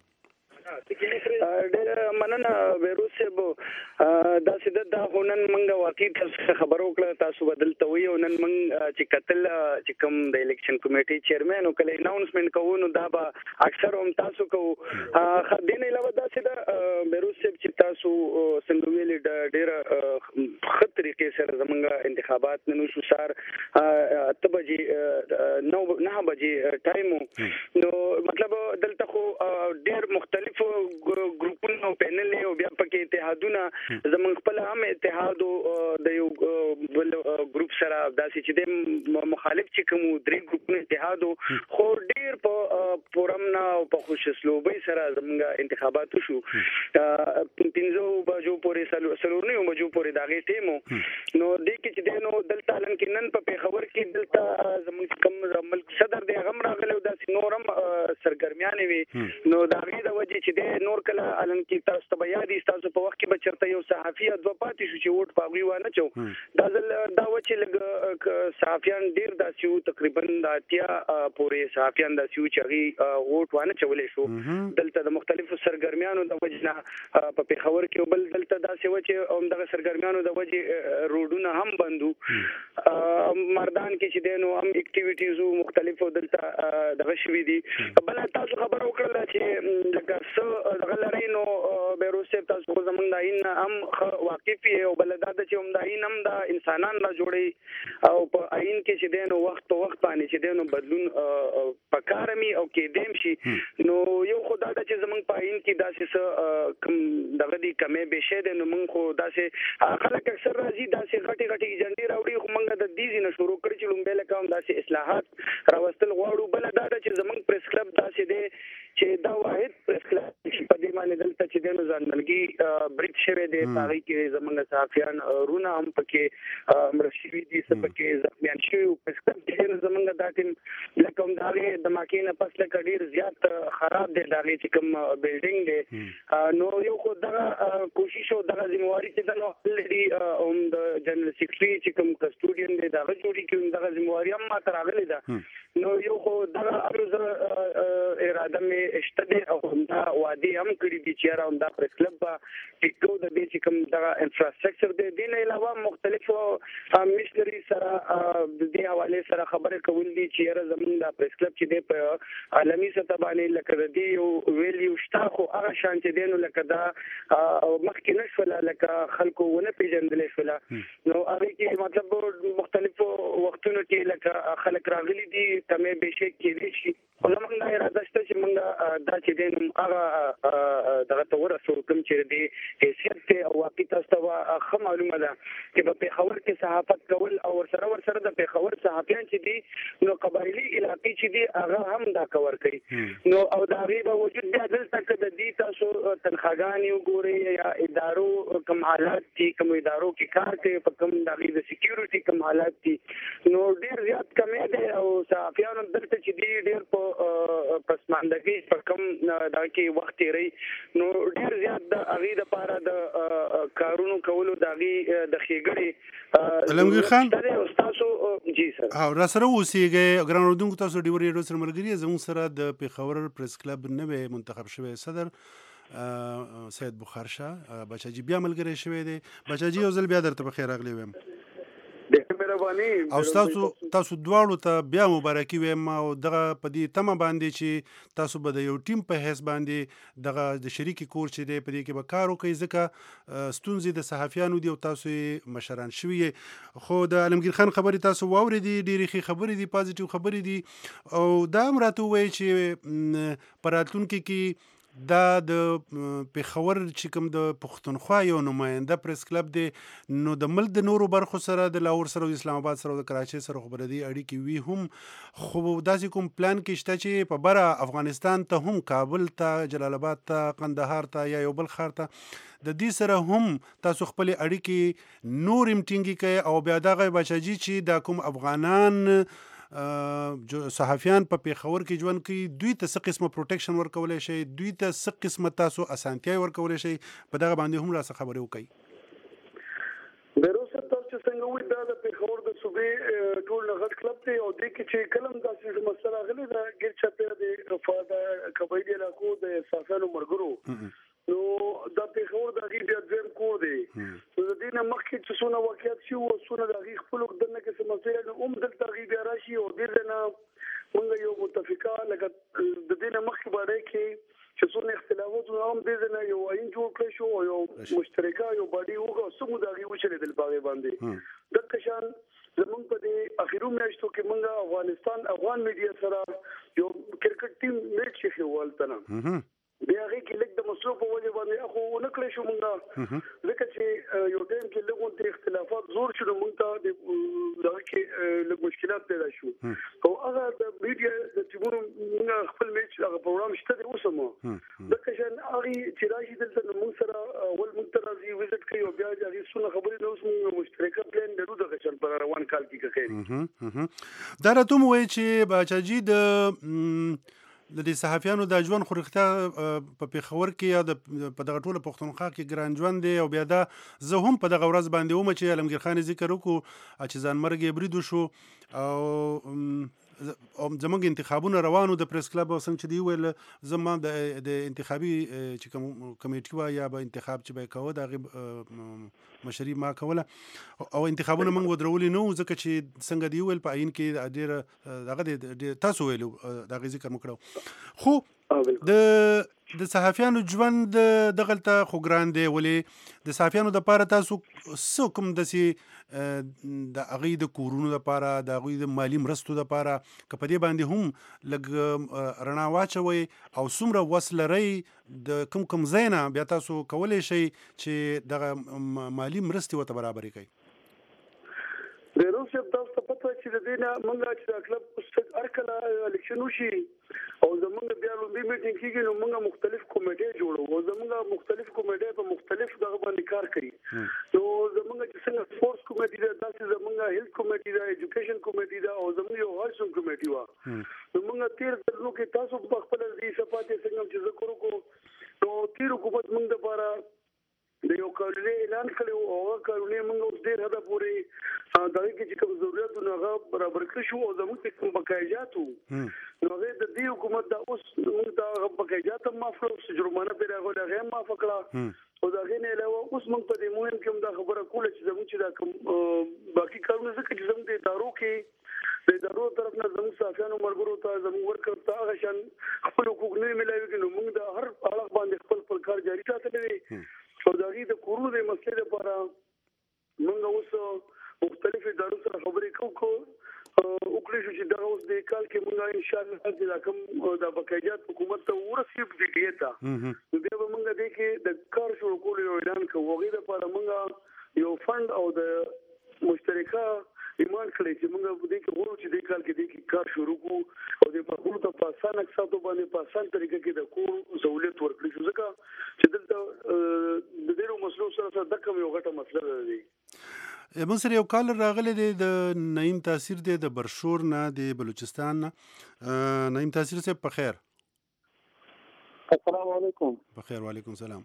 ډېره مننه بیروز صاحب. داسې دا خو نن موږ واقعي تاسو خبر وکړه، تاسو به دلته وئ او نن موږ چې کتل چې کوم د الیکشن کمیټې چیرمین او کله اناونسمنټ کوو نو دا به اکثر هم تاسو کوو. دې نه علاوه داسې ده بیروز صاحب چې تاسو څنګه ویلې ډېره ښه طریقې سره زموږ انتخابات نن وشو. سهار 8 بجې 9 بجې ټایم و، نو مطلب دلته خو ډېر مختلف ګروپونه او پینل او بیا پکې اتحادونه زمونږ خپل هم اتحاد د یو بل ګروپ سره داسې چې د مخالف چې کوم درې ګروپونه اتحاد خو ډیر په پورمنا او په خوشسلوبۍ سره زمونږ انتخابات شو. 15 بجو پورې سلورنیو بجو پورې داغه ټیمو نو د کې چې دنو دلته لن کې نن په پیښور کې دلته زمونږ کوم ملک صدر دی غم راغلی او داسې نورم سرګرمیانې وي. نو داغه د وجه چې د نور کله الان کې تاسو ته یاد دي تاسو په وخت کې به چرته یو صحافي دوه پاتې شو چې ووټ پاوی وانه چو دا و چې لږ صحافیان ډیر داسیو تقریبا د اتیا پورې صحافیان داسیو چې هغه ووټ وانه چولې شو. دلته د مختلفو سرګرمیانو د وجنه په پیښور کې بل دلته داسې و چې هم دغه سرګرمیانو د وجه روډونه هم بندو. مردان کې چې دینو هم اکټیویټیزو مختلفو دلته دغه شوي دي. بل تاسو خبر وکړل چې لکه څه دغه لري نو بیروز صاحب تاسو زمونږ د عین هم واقف یې او بل دا چې هم د عین هم د انسانان لا جوړي او په عین کې چې دینو وخت په وخت باندې چې دینو بدلون پکارمي او کې دیم شي. نو یو خدای د چې زمونږ په عین کې داسې کم دغه دي کمې به شه د نو مونږ خو داسې خلک اکثر راځي داسې غټي ایجنډي راوړي خو مونږ د دې نه شروع کړی چې لومبه لکه هم داسې اصلاحات راوستل غواړو. بل دا چې زمونږ پریس کلب داسې دی چې دا واحد پریس کلب چې په دې باندې دلته چې دنو ځانملګي بریټ شوی دی پاره کې زمونږ صحافیان رونه هم پکې مرشوي دي سپکې ځمیان شوی او پریس کلب چې زمونږ دا ټیم لکه هم داغه د ماکینه پس لکه ډیر زیات خراب دی داغه چې کوم بلډینګ دی. نو یو خو دا کوشش او دغه ذمہواری چې دنو لري هم د جنرال سیکرټري چې کوم کسټوډین دی دغه جوړی کوم دغه ذمہواری هم ما تراغلی ده. نو یو خو دغه ارز اراده مې اشتدي او دا وادي هم کړی دي چې راوند دا پریس کلب ټیکو د دې چې کوم دغه انفراستراکچر دی دین علاوه مختلفو مشنری سره د دې حواله سره خبرې کول دي چې زمونږ د پریس کلب چې د په عالمي سطح باندې لکه د دې ویلیو شتا خو هغه شان چې دینو لکه دا مخکې نشوله لکه خلکو ونه پیژندل شوله. نو هغه کې مطلب مختلفو وختونو کې لکه خلک راغلي دي کمې به شي کې شي خو موږ نه اراده شته چې موږ دا چې دین هغه دغه تور سره کوم چې دی حیثیت او واقعي تاسو ته معلومه ده چې په پیښور کې صحافت کول او ورسره د پیښور صحافیان چې دي نو قبایلی علاقې چې دي هغه هم دا کور کوي. نو او دا غیبه وجود بیا دلته کې د دې تاسو تنخواګانې وګورئ یا ادارو کوم حالات دي کوم ادارو کې کار کوي په کوم د سکیورټي کوم حالات دي نو ډیر زیات کمې ده او صحافیانو دلته چې دي ډیر په پسماندګي په کم دا کې وخت تیری نو ډیر زیات د اغي د پاره د کارونو کولو د اغي د خېګړې علمگیر خان تاسو جی سر او را سره اوسېږئ ګران اورېدونکو تاسو ډېر ډېر سره ملګري زموږ سره د پېښور پریس کلب نوی منتخب شوی صدر سید بخار شاه بچاجي بیا ملګری شوی دی بچاجي یو ځل بیا درته په خیر راغلی ویم او تاسو دواړو ته بیا مبارکي وایم او دغه په دې تمه باندې چې تاسو به د یو ټیم په حیث باندې دغه د شریکي کور چې دی په دې کې به کار وکړئ ځکه ستونزې د صحافیانو دي او تاسو یې مشران شوي خو د علمگیر خان خبرې تاسو واورېدې ډېرې ښې خبرې دي پازیټیو خبرې دي او دا هم راته ووایي چې په راتلونکي کې دا د پېښور چې کوم د پښتونخوا یو نماینده پریس کلب دی نو د ملک د نورو برخو سره د لاهور سره او اسلام آباد سره او د کراچۍ سره خو بردي اړیکې وي هم خو داسې کوم پلان کې شته چې په بره افغانستان ته هم کابل ته جلال آباد ته قندهار ته یا یو بل ښار ته د دې سره هم تاسو خپل اړیکې نور هم ټینګې کوئ او بیا دغه بچاجي چې دا کوم افغانان صحافیان په پېښور کې ژوند کوي دوی ته څه قسمه پروټیکشن ورکولی شي دوی ته څه قسمه تاسو اسانتیاوې ورکولی شي په دغه باندې هم راڅخه خبرې وکړئ بیروسه تاسو چې څنګه وایي دا د پېښور د صوبې ټول غټ کلب دی او دې کې چې کلم داسې مسله راغلې ده ګیر چاپېره د فاده قبایلي علاقو د صحافیانو ملګرو نو دا پېښور د هغې بیا دویم کور دی نو د دې نه مخکې چې څونه واقعیت شي او څونه د هغې خپلو دننه کې څه مسایل نو هم دلته هغې بیا راشي او دې ځای نه موږ یو متفقه لکه د دې نه مخکې باندې کې چې څونه اختلافات هم دې ځای نه یو آئین جوړ کړی شو او یو مشترکه یو باډي وکړه او څومره د هغې وچلېدل په هغې باندې دغه شان زمونږ په دې اخرو میاشتو کې موږ افغان میډیا سره یو کرکټ ټیم میچ کې هلته نه بیا هغې کې لږ د مسلو په وجه باندې خو ونه کړی شو موږ ځکه چې یو ټایم کې لږ غونډې اختلافات زور شو نو موږ ته دغه کې لږ مشکلات پیدا شو او هغه د میډیا د ټیمونو موږ خپل میچ هغه پروګرام شته دی اوس هم ځکه چې هغې چې راشي دلته نو موږ سره اول موږ ته راځي وزټ کوي او بیا د هغې څونه خبرې نه اوس موږ مشترکه پلان لرو دغه شان په روان کال کې که خیر دا راته ووایي چې باچاجي د دې صحافیانو د ژوند خو رښتیا په پېښور کې یا په دغه ټوله پښتونخوا کې ګران ژوند دی او بیا دا زه هم په دغه ورځ باندې ومه چې علمگیر خان ذکر وکړو چې ځانمرګ یې برید وشو او زموږ انتخابونه روانو د پریس کلب او څنګه چې دی ویل زما د انتخابي چې کوم کمیټي وه یا به انتخاب چې به یې کوه د هغې مشري ما کوله او انتخابونه موږ ودرولي نه وو ځکه چې څنګه دی ویل په عین کې ډېره هغه تاسو ویلو د هغې ذکر مو کړو خو د صحافیانو ژوند دغلته خو ګران دی ولې د صحافیانو دپاره تاسو څه کوم داسې د هغوی د کورونو دپاره د هغوی د مالي مرستو دپاره که په دې باندې هم لږ رڼا واچوئ او څومره وس لرئ د کوم ځای نه بیا تاسو کولی شئ چې دغه مالي مرستې ورته برابرې کړئ بیروز صاحب تاسو ته پته چې د دې نه موږ چې دا کلب هر کله الیکشن وشي او زمونږ بیا لومړی میټینګ کېږي نو موږ مختلف کمیټې جوړو او زمونږ مختلف کمیټې په مختلف دغه باندې کار کوي نو زمونږ چې څنګه سپورټس کمیټې ده داسې زمونږ هیلث کمیټې ده ایجوکیشن کمیټې ده او زمونږ یو هاوسینګ کمیټې وه نو موږ تېر کلونو کې تاسو په خپله دې صفات څنګه چې ذکر وکړو نو تېر حکومت موږ دپاره د یو قانوني اعلان کړی و او هغه قانوني موږ اوس ډېر حده پورې د هغې کې چې کوم ضرورتونه هغه برابر کړي شو او زموږ چې کوم بقایجات وو نو هغې د دې حکومت دا اوس موږ ته هغه بقایجات هم معاف کړه اوس جرمانه پرې راغله هغې هم معافه کړه او د هغې نه علاوه اوس موږ په دې مهم کې هم دا خبره کوله چې زموږ چې دا کوم باقي کارونه ځکه چې زموږ د ادارو کې د ادارو طرف نه زموږ صحافیانو ملګرو ته زموږ ورکر ته هغه شان خپل حقوق نه میلاویږي نو موږ د هر اړخ باندې خپل کار جاري ساتلی دی او د هغې د کورونو د مسلې لپاره موږ اوس مختلف ادارو سره خبرې وکړی شو چې دغه اوس د کال کې موږ انشاءالله چې دا کوم د بقایجات حکومت ته ورسي په دې ته نو بیا به موږ دې کې د کار شروع کولو یو اعلان کوو هغې لپاره موږ یو فنډ او د مشترکه ایمان کړی چې موږ په دې کې غواړو چې دې کال کې دې کې کار شروع کړو او د ملګرو ته په اسانه اقساطو باندې په اسان طریقه کې د کور سہولت ورکړي شو ځکه چې دلته د ډېرو مسلو سره دا کوم یو غټه مسله ده دی موږ سره یو کال راغلی دی د نعیم تاثیر دی د برشور نه د بلوچستان نه. نعیم تاثیر صاحب په خیر. السلام علیکم. بخیر وعلیکم السلام.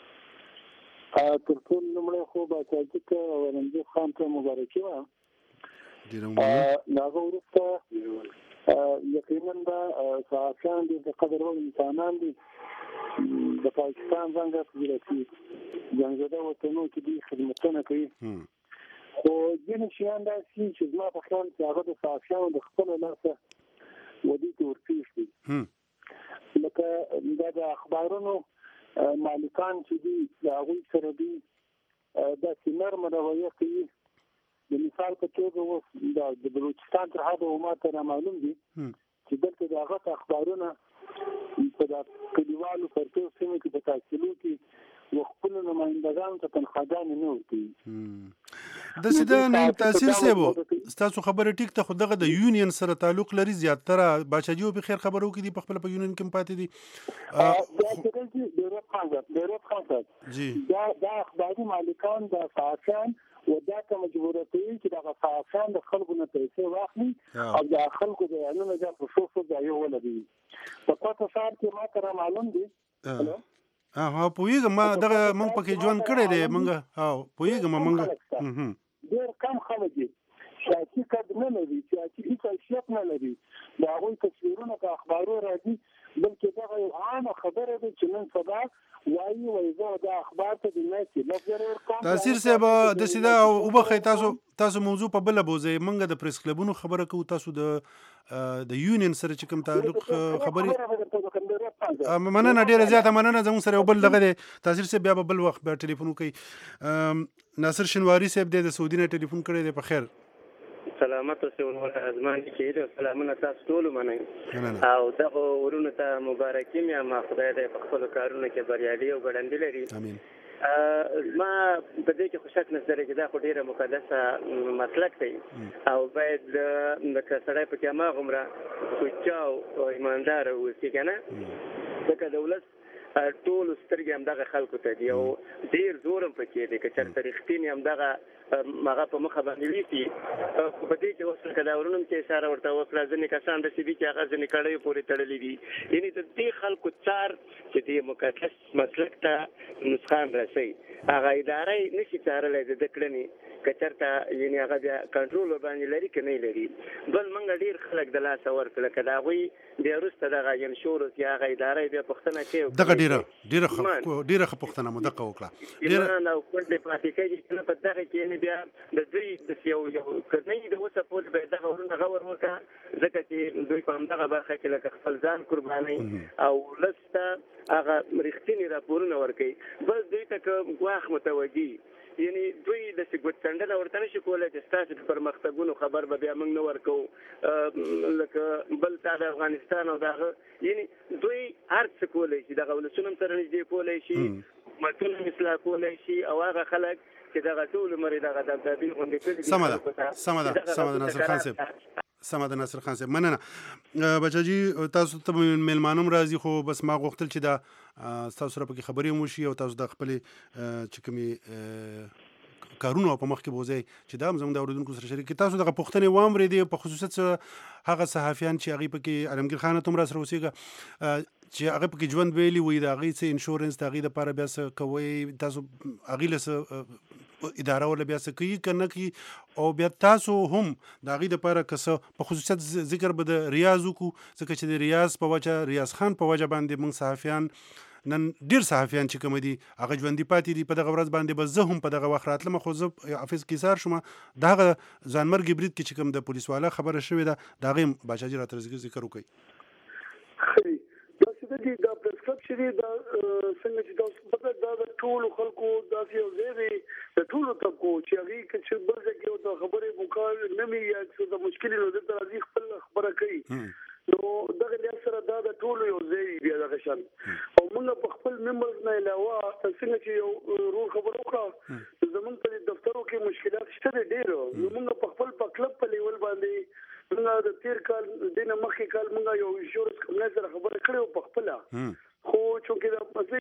تر ټولو لومړی خو باچاجي ته او رنجیت خان ته مبارکي وه. ډېره مننه. د هغه وروسته یقینا دا صحافیان دي، د قدر وړ انسانان دي، د پاکستان څنګه په جنګزده وطنونو کې دوی خدمتونه کوي. خو ځینې شیان داسې چې زما په خیال چې هغه د صحافیانو د خپلو لاسه ودې ته ورپېښ دي. لکه دا د اخبارونو مالکان چې دي د هغوی سره دوی داسې نرمه رویه کوي. د مثال په توګه اوس د بلوچستان تر حده ماته رامعلوم دي چې دلته د هغه اخبارونه په د کلیوالو پرتو سیمو کې په تحصیلو کې وخپلو نمایندګانو ته تنخواګانې نه ورکوي. داسې د نعیم تاثیر صاحب ستاسو خبره ټیک ته، خو دغه د یونین سره تعلق لري زیاتره. باچاجي په خیر خبرو کې دي، په خپل په یونین کې پاتې دي. ډېر خاصه دا اخباري مالکان د صحافیان و دا ته مجبوره کوي چې دغه صحافیان د خلکو نه پیسې واخلي او د خلکو د بیانونو دا په څو ځایو ولګوي. په کوټه ښار کې ما ته معلوم دي. پوهېږم، ما دغه موږ پکې ژوند کړی دی. موږ پوهېږم موږ ډېر کم خلک دي چې حقیقت نه لري، چې هیڅ حیثیت نه لري. د هغوی تصویرونه په اخبارو راځي، بلکې دغه یو عامه خبره ده چې نن سبا وایي زه د اخبار ته د ناستې لفظ ورکوم. تاثیر صاحب داسې ده، وبخئ تاسو موضوع په بله بوځئ. موږ د پریس کلبونو خبره کوو، تاسو د یونین سره چې کوم تعلق خبرې. مننه، ډېره زیاته مننه. زموږ سره یو بل دغه دی تاثیر صاحب، بیا به بل وخت بیا ټلیفون وکړئ. ناصر شنواري صاحب دی د سعودي نه ټلیفون کړی دی. په خیر. سلامت اوسئ ورور ازمان چې سلامونه تاسو ټول منئ او دغه ورونو ته مبارکي مې ما خدای دې په خپل کارونو کې بریالي او ګړندي لري. امين. ما په دې کې خوشحال نظر کې دا خو ډیره مقدسه مسلک دی او باید د کسړای په کې ما غمره خوچاو او ایماندار اوسې کنه. ځکه دولت ټول سترګې هم دغه خلکو ته دی او ډیر زورم پکې دی که چېرته رښتینې هم دغه هغه په مخه باندې ویسي. په دې کې اوس لکه دا ورونه هم چې اشاره ورته وکړه، ځینې کسان داسې دي چې هغه ځینې کړیو پورې تړلي دي. یعنې د دې خلکو څار چې دې مقدس مسلک ته نسخان رسوي، هغه اداره یې نشي څارلی د ده کړنې، که چېرته یعنې هغه بیا کنټرول ورباندې لري که نه لري. بل موږ ډېر خلک د لاسه ورکړه، که د هغوی بیا وروسته دغه انشورنس یا هغه اداره بیا پوښتنه کوي. دغه ډېره ښه پوښتنه مو دغه وکړه. ایمان او کونډې پاتې کوي چې نه په دغه کې یعنې بیا د دوی د یو که نه د اوسه پورې به دغه ورونه غور وکړه، ځکه چې دوی په همدغه برخه کې لکه خپل ځان قربانوي او ولس ته هغه رښتینې راپورونه ورکوي. بس دوی ته که ګواښ متوجي، یعنې دوی داسې ګوتڅنډنه ورته نشي کولی چې ستاسې د پرمختګونو خبر به بیا موږ نه ورکوو. لکه بل تا د افغانستان او د هغه، یعنې دوی هر څه کولی شي، دغه ولسونه هم سره نږدې کولی شي، حکومتونه هم اصلاح کولی شي او هغه خلک چې دغه ټول عمر یې دغه دبدبې غوندې کړي دي. سمه ده ناصر خان صاحب. سمه ده ناصر خان صاحب، مننه. بچاجي تاسو ته میلمانه هم راځي، خو بس ما غوښتل چې دا تاسو سره پکې خبرې هم وشي او تاسو د خپلې چې کومې کارونه په مخ کې بوځئ چې دا هم زموږ د اورېدونکو سره شریک کړي. تاسو دغه پوښتنې واورېدې، په خصوصیت هغه صحافیان چې هغوی پکې علمګیر خان ته هم راسره اوسېږه چې هغه پکې ژوند ویلي وي، د هغوی څه انشورنس د هغوی دپاره بیا څه کوئ، تاسو هغوی له څه اداره ولا بیا څه کوي که نه کوي، او بیا تاسو هم د هغوی دپاره که څه په خصوصیت ذکر به د ریاض وکړو، ځکه چې د ریاض په وجه، ریاض خان په وجه باندې موږ صحافیان نن ډیر صحافیان چې کوم دي هغه ژوندي پاتې دي. په دغه ورځ باندې به زه هم په دغه وخت راتلم، خو زه حافظ کیسار شوم. د هغه ځانمرګي برید کې چې کوم د پولیس والا خبره شوې ده، د هغې هم باچاجي راته ذکر وکړئ. دا پریس کلب چې دی دا څنګه چې تاسو پته دا د ټولو خلکو داسې یو ځای دی د ټولو طبقو چې هغوی که چې بل ځای کې یو د خبرې موقع نه وي یا څه د مشکل وي نو دلته راځي خپل خبره کوي. نو دغه لحاظ سره دا د ټولو یو ځای وي بیا دغه شان. او موږ په خپل ممبرز نه علاوه څنګه چې یو رول خبره وکړه، زموږ په دفترو کې مشکلات شته دي ډېر. نو موږ په خپل په کلب په لیول باندې موږ د تیر کال دینه مخکې کال موږ یو انشورنس کمپنۍ سره خبره کړې وه په خپله، خو چونکې د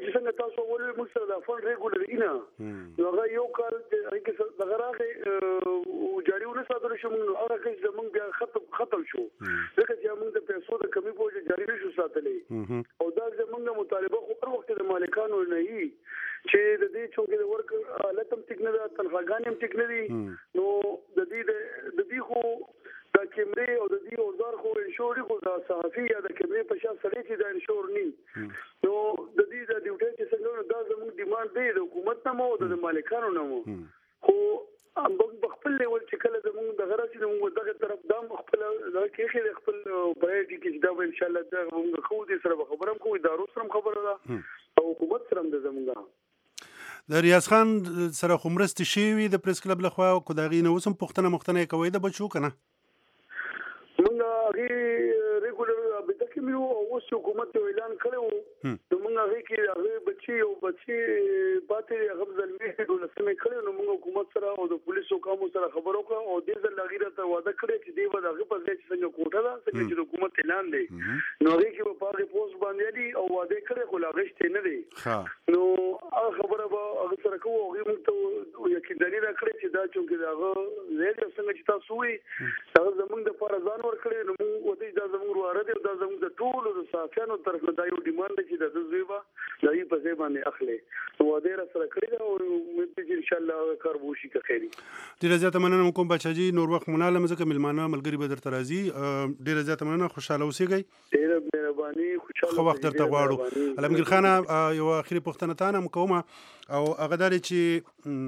چې څنګه تاسو ولې موږ سره د فند ریګولر اینا نو هغه یو کال چې دغه راغی جاري ونه ساتل شو موږ هغه کې زمونږ بیا ختم شو ځکه چې موږ د پیسو د کمی په وجه جاري نشو ساتلې او دا زمونږ مطالبه خو هر وخت د مالکانو نه وي چې د دې چونکې د ورک لتم ټیک نه ده تنخواګانې هم ټیک نه دي نو د دې خو دا کیمرې او د دې اوزار خو انشوري خو دا صحافي یا د کیمرې په شان سړی چې دا انشور ني نو د دې د ډیوټي چې څنګه دا زموږ ډیماند دی د حکومت نه مو د مالکانو نه مو خو خپل لیول چې کله زموږ د غره چې موږ دغه طرف دا خپل دا کې خپل پرایورټي کې دا ان شاء الله دا موږ خو دې سره خبرم کوو ادارو سره خبره ده او حکومت سره د زموږ د ریاض خان سره خو مرستې شوي د پریس کلب لخوا کو دا غي نه وسم پښتنه کوي د بچو کنه موږ هغه ریګولر به تکي مو اوس حکومت اعلان کړو نو موږ هغه کې هغه بچي او بچي پاتې هغه ځلمي ټول سمې کړو نو موږ حکومت سره او د پولیسو قوم سره خبرو کړو او د دې لغیره ته وعده کړی چې دی به هغه په ځای چې څنګه کوټه ده څنګه چې حکومت اعلان دی نو هغه کې په پاره پوسټ باندې دی او وعده کړی خو لا غشته نه دی نو هغه خبره به هغه سره کوو هغه موږ ته یقیني را کړی چې دا چې هغه زه څنګه چې تاسو وي هغه زمونږ د پاره ځان ورکړي نو موږ وته دا زموږ واره دی دا زموږ د ټولو د صافیانو طرف نه دا یو ډیماند چې د زویبا دا یې په ځای باندې اخلي نو وده را سره کړی دا او مې ان شاء الله کار وشي که خیری ډیره زیاته مننه کوم بچاجي نور وخت مناله مزه ملمانه ملګری به درته راځي ډیره زیاته مننه خوشاله اوسئ ډیره مهرباني خوشاله خو وخت درته غواړو علمگیر خان یو اخیری پوښتنه تانه کومه او هغه داري چې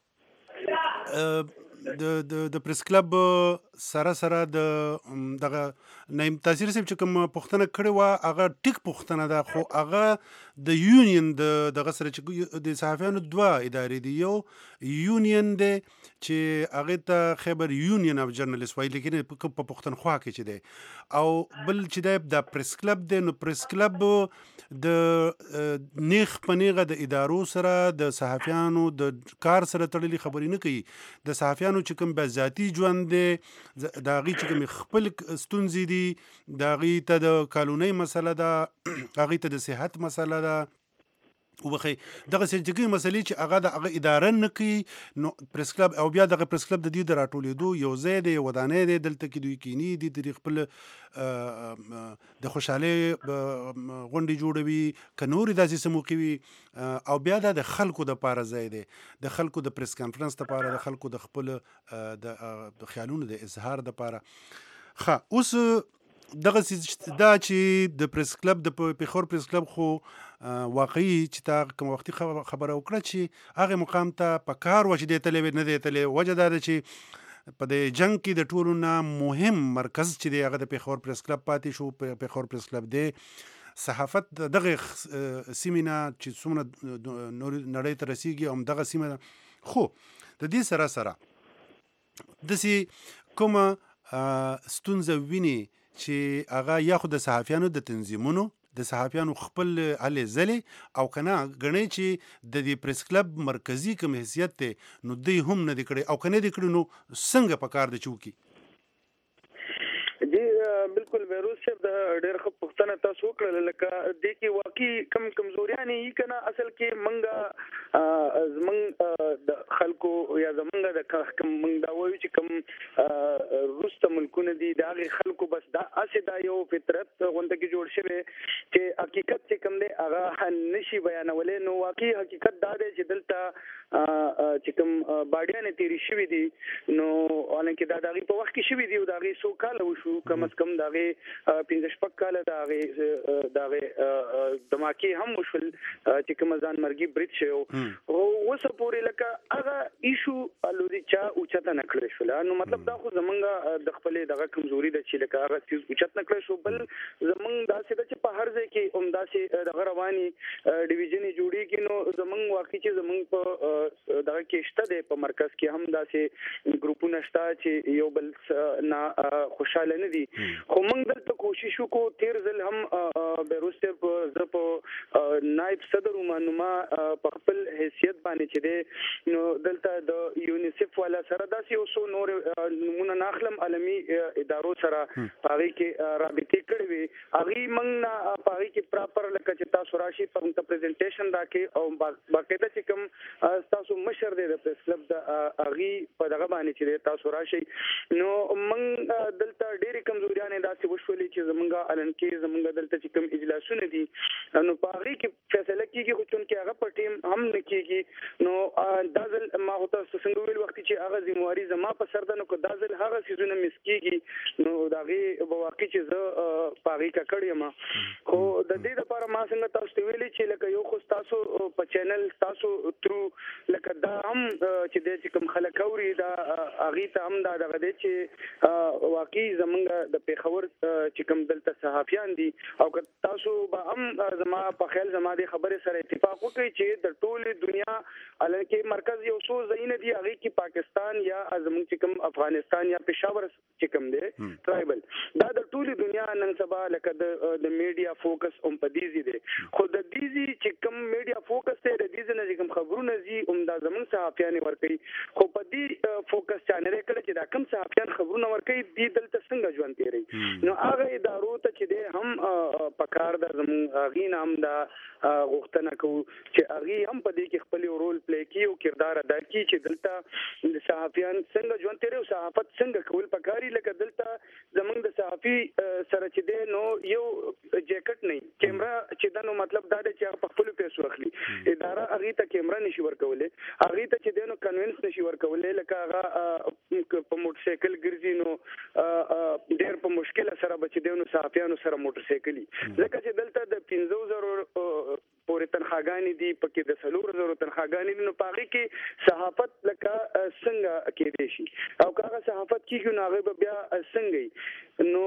د پریس کلب سره دغه نیم تاثیر سم چې کوم پښتنه کړي وا هغه ټیک پښتنه ده خو هغه د یونین دغه سره چې د صحافیانو دوه ادارې دي یو یونین دی چې هغه ته خبر یونین اف جرنالست وایي لیکن په پښتونخوا کې چې دی او بل چې د پریس کلب دی نو پریس کلب د نیخ پنیغه د ادارو سره د صحافیانو د کار سره تړلي خبرې نه کوي د صحافیانو چې کوم به ذاتی ژوند دی د هغې چې کوم خپل ستونزې دي د هغې ته د قانوني مسله ده هغې ته د صحت مسله ده وبخي دغه سنجګي مسلې چې هغه د هغه اداره نه کوي نو پریس کلب او بیا دغه پریس کلب د دې د راټولېدو یو ځای دی ودانې دی دلته کې دوی کینی دي د خپل د خوشحالي غونډې جوړوي کنوري داسې سموقوي او بیا د خلکو د پاره ځای دی د خلکو د پریس کانفرنس لپاره د خلکو د خپل د خیالونو د اظهار لپاره اوس دغه دا چې د پریس کلب د پیښور پریس کلب خو واقعي چې تا کوم وختي خبره وکړه چې هغه مقام ته په کار و چې دی تللی نه دی تللی وجه دا ده چې په د جنگ کې د ټولو نه مهم مرکز چې دی هغه د پیښور پریس کلب پاتې شو پیښور پریس کلب دی صحافت دغه سیمه چې څومره نړۍ ته رسیږي هم دغه سیمه خو د دې سره داسې کومه ستونزه ویني چې هغه یا خو د صحافیانو د تنظیمونو د صحافیانو خپل هلې ځلې او کنه ګڼي چې د دې پریس کلب مرکزی کوم حیثیت دی نو دوی هم نه دی کړی او کنه دی کړی نو څنګه په کار د چوکي جی بالکل بیروز صاحب د ډېر ښه پوښتنه تاسو وکړل لکه دې کې واقعي کم کمزوریانې یې کنه اصل کې منګه زمنګ د خلکو یا زمنګ د کم منګ دا وایي چې کم روسته ملکونه دي دا خلکو بس دا اسې دا یو فطرت غونډه کې جوړ شوی چې حقیقت چې کم دی هغه نشي بیانولې نو واقعي حقیقت دا دی چې دلته چې کوم باډیانې تیری شوي دي نو حالانکه دا دغه په وخت کې شوي دي او دغه سو کال وشو کم از کم دغه 15 کال دغه دماکي هم وشول چې کوم ځان مرګي برید شو او وسه پورې لکه هغه ایشو الودي چا اوچته نکړې شو نو مطلب دا خو زمونږ د خپل دغه کمزوري د چې لکه هغه چیز اوچت نکړې شو بل زمونږ داسې د چې په هر ځای کې عمداسي دغه رواني ډیویژن جوړیږي نو زمونږ واقعي چې زمونږ په دغه کې شته د په مرکز کې هم داسې ګروپونه شته چې یو بل نه خوشاله نه دي خو موږ دلته کوشش وکړو تیر ځل هم بیروسته په نائب صدر ومنما په خپل حیثیت باندې چې نو دلته دلته د یونیسف والا سره داسې یو څو نور نمونه ناخلم عالمي ادارو سره پاره کې رابطې کړې وي هغه موږ نه پاره کې پراپر لکه چې تاسو راشي په پریزنټیشن راکې او باقاعده چې کوم تاسو مشر دی د پریس کلب د هغه په دغه باندې چې تاسو راشي نو موږ دلته ډېری کمزوریانې داسې وشولې چې زمونږ الن کې زمونږ دلته چې کوم اجلاسونه دي نو پاره کې فیصله کیږي خو چې هغه په ټیم هم نه کیږي نو دازل ما هوته څنګه ویل وخت چې هغه ذمہواری زما په سر ده نو کو دازل هغه سيزونه مسکیږي نو داغه بواقع چې زه پاغي ککړ یم خو د دې لپاره ما څنګه تاسو ویلي چې لکه یو خو تاسو په چینل تاسو ترو لکه دا هم چې د کوم خلک اوري دا اغه ته هم دا دغه دي چې واقعي زمونږ د پیښور چې کوم دلته صحافیان دي او تاسو به هم زما په خیال زما د خبره سره اتفاق وکړي چې د ټوله دنیا الکه مرکز یو څو زین دي هغه کې پاکستان یا زمونږ چې کوم افغانستان یا پېښور چې کوم دي ټرایبل دا د ټوله دنیا نن سبا لکه د میډیا فوکس هم په دې دي خو د دې چې کوم میډیا فوکس ته د دې نه کوم خبرونه زی دا زمونږ صحافیان ورکي خو په دې فوکس چانل کله چې دا کوم صحافیان خبرونه ورکي دې دلته څنګه ژوند تیری نو هغه ادارو ته چې هم پکار د زمونږ غین هم دا غوښتنه کوو چې هغه هم په دې کې خپل رول پلی کوي او کردار ادا کوي چې دلته د صحافیان څنګه ژوند تیری او صحافت څنګه کول پکاري لکه دلته زمونږ د صحافي سره چې دی نو یو جیکټ نه کیمرا چې دا نو مطلب دا دی چې په خپل پیسو اخلي اداره هغه ته کیمرا نشي ورکولې هغه ته چې دی نو کنوینس نشي ورکولې لکه هغه په موټر سایکل ګرځي نو ډېر په مشکل سره بچ دی نو صحافیانو سره موټر سایکل لکه چې دلته د 500,000 پورې تنخواګانې دي پکې د 4,000 تنخواګانې دي نو پاره کې صحافت لکه څنګه کې دي شي او هغه صحافت کې نو هغه بیا څنګه نو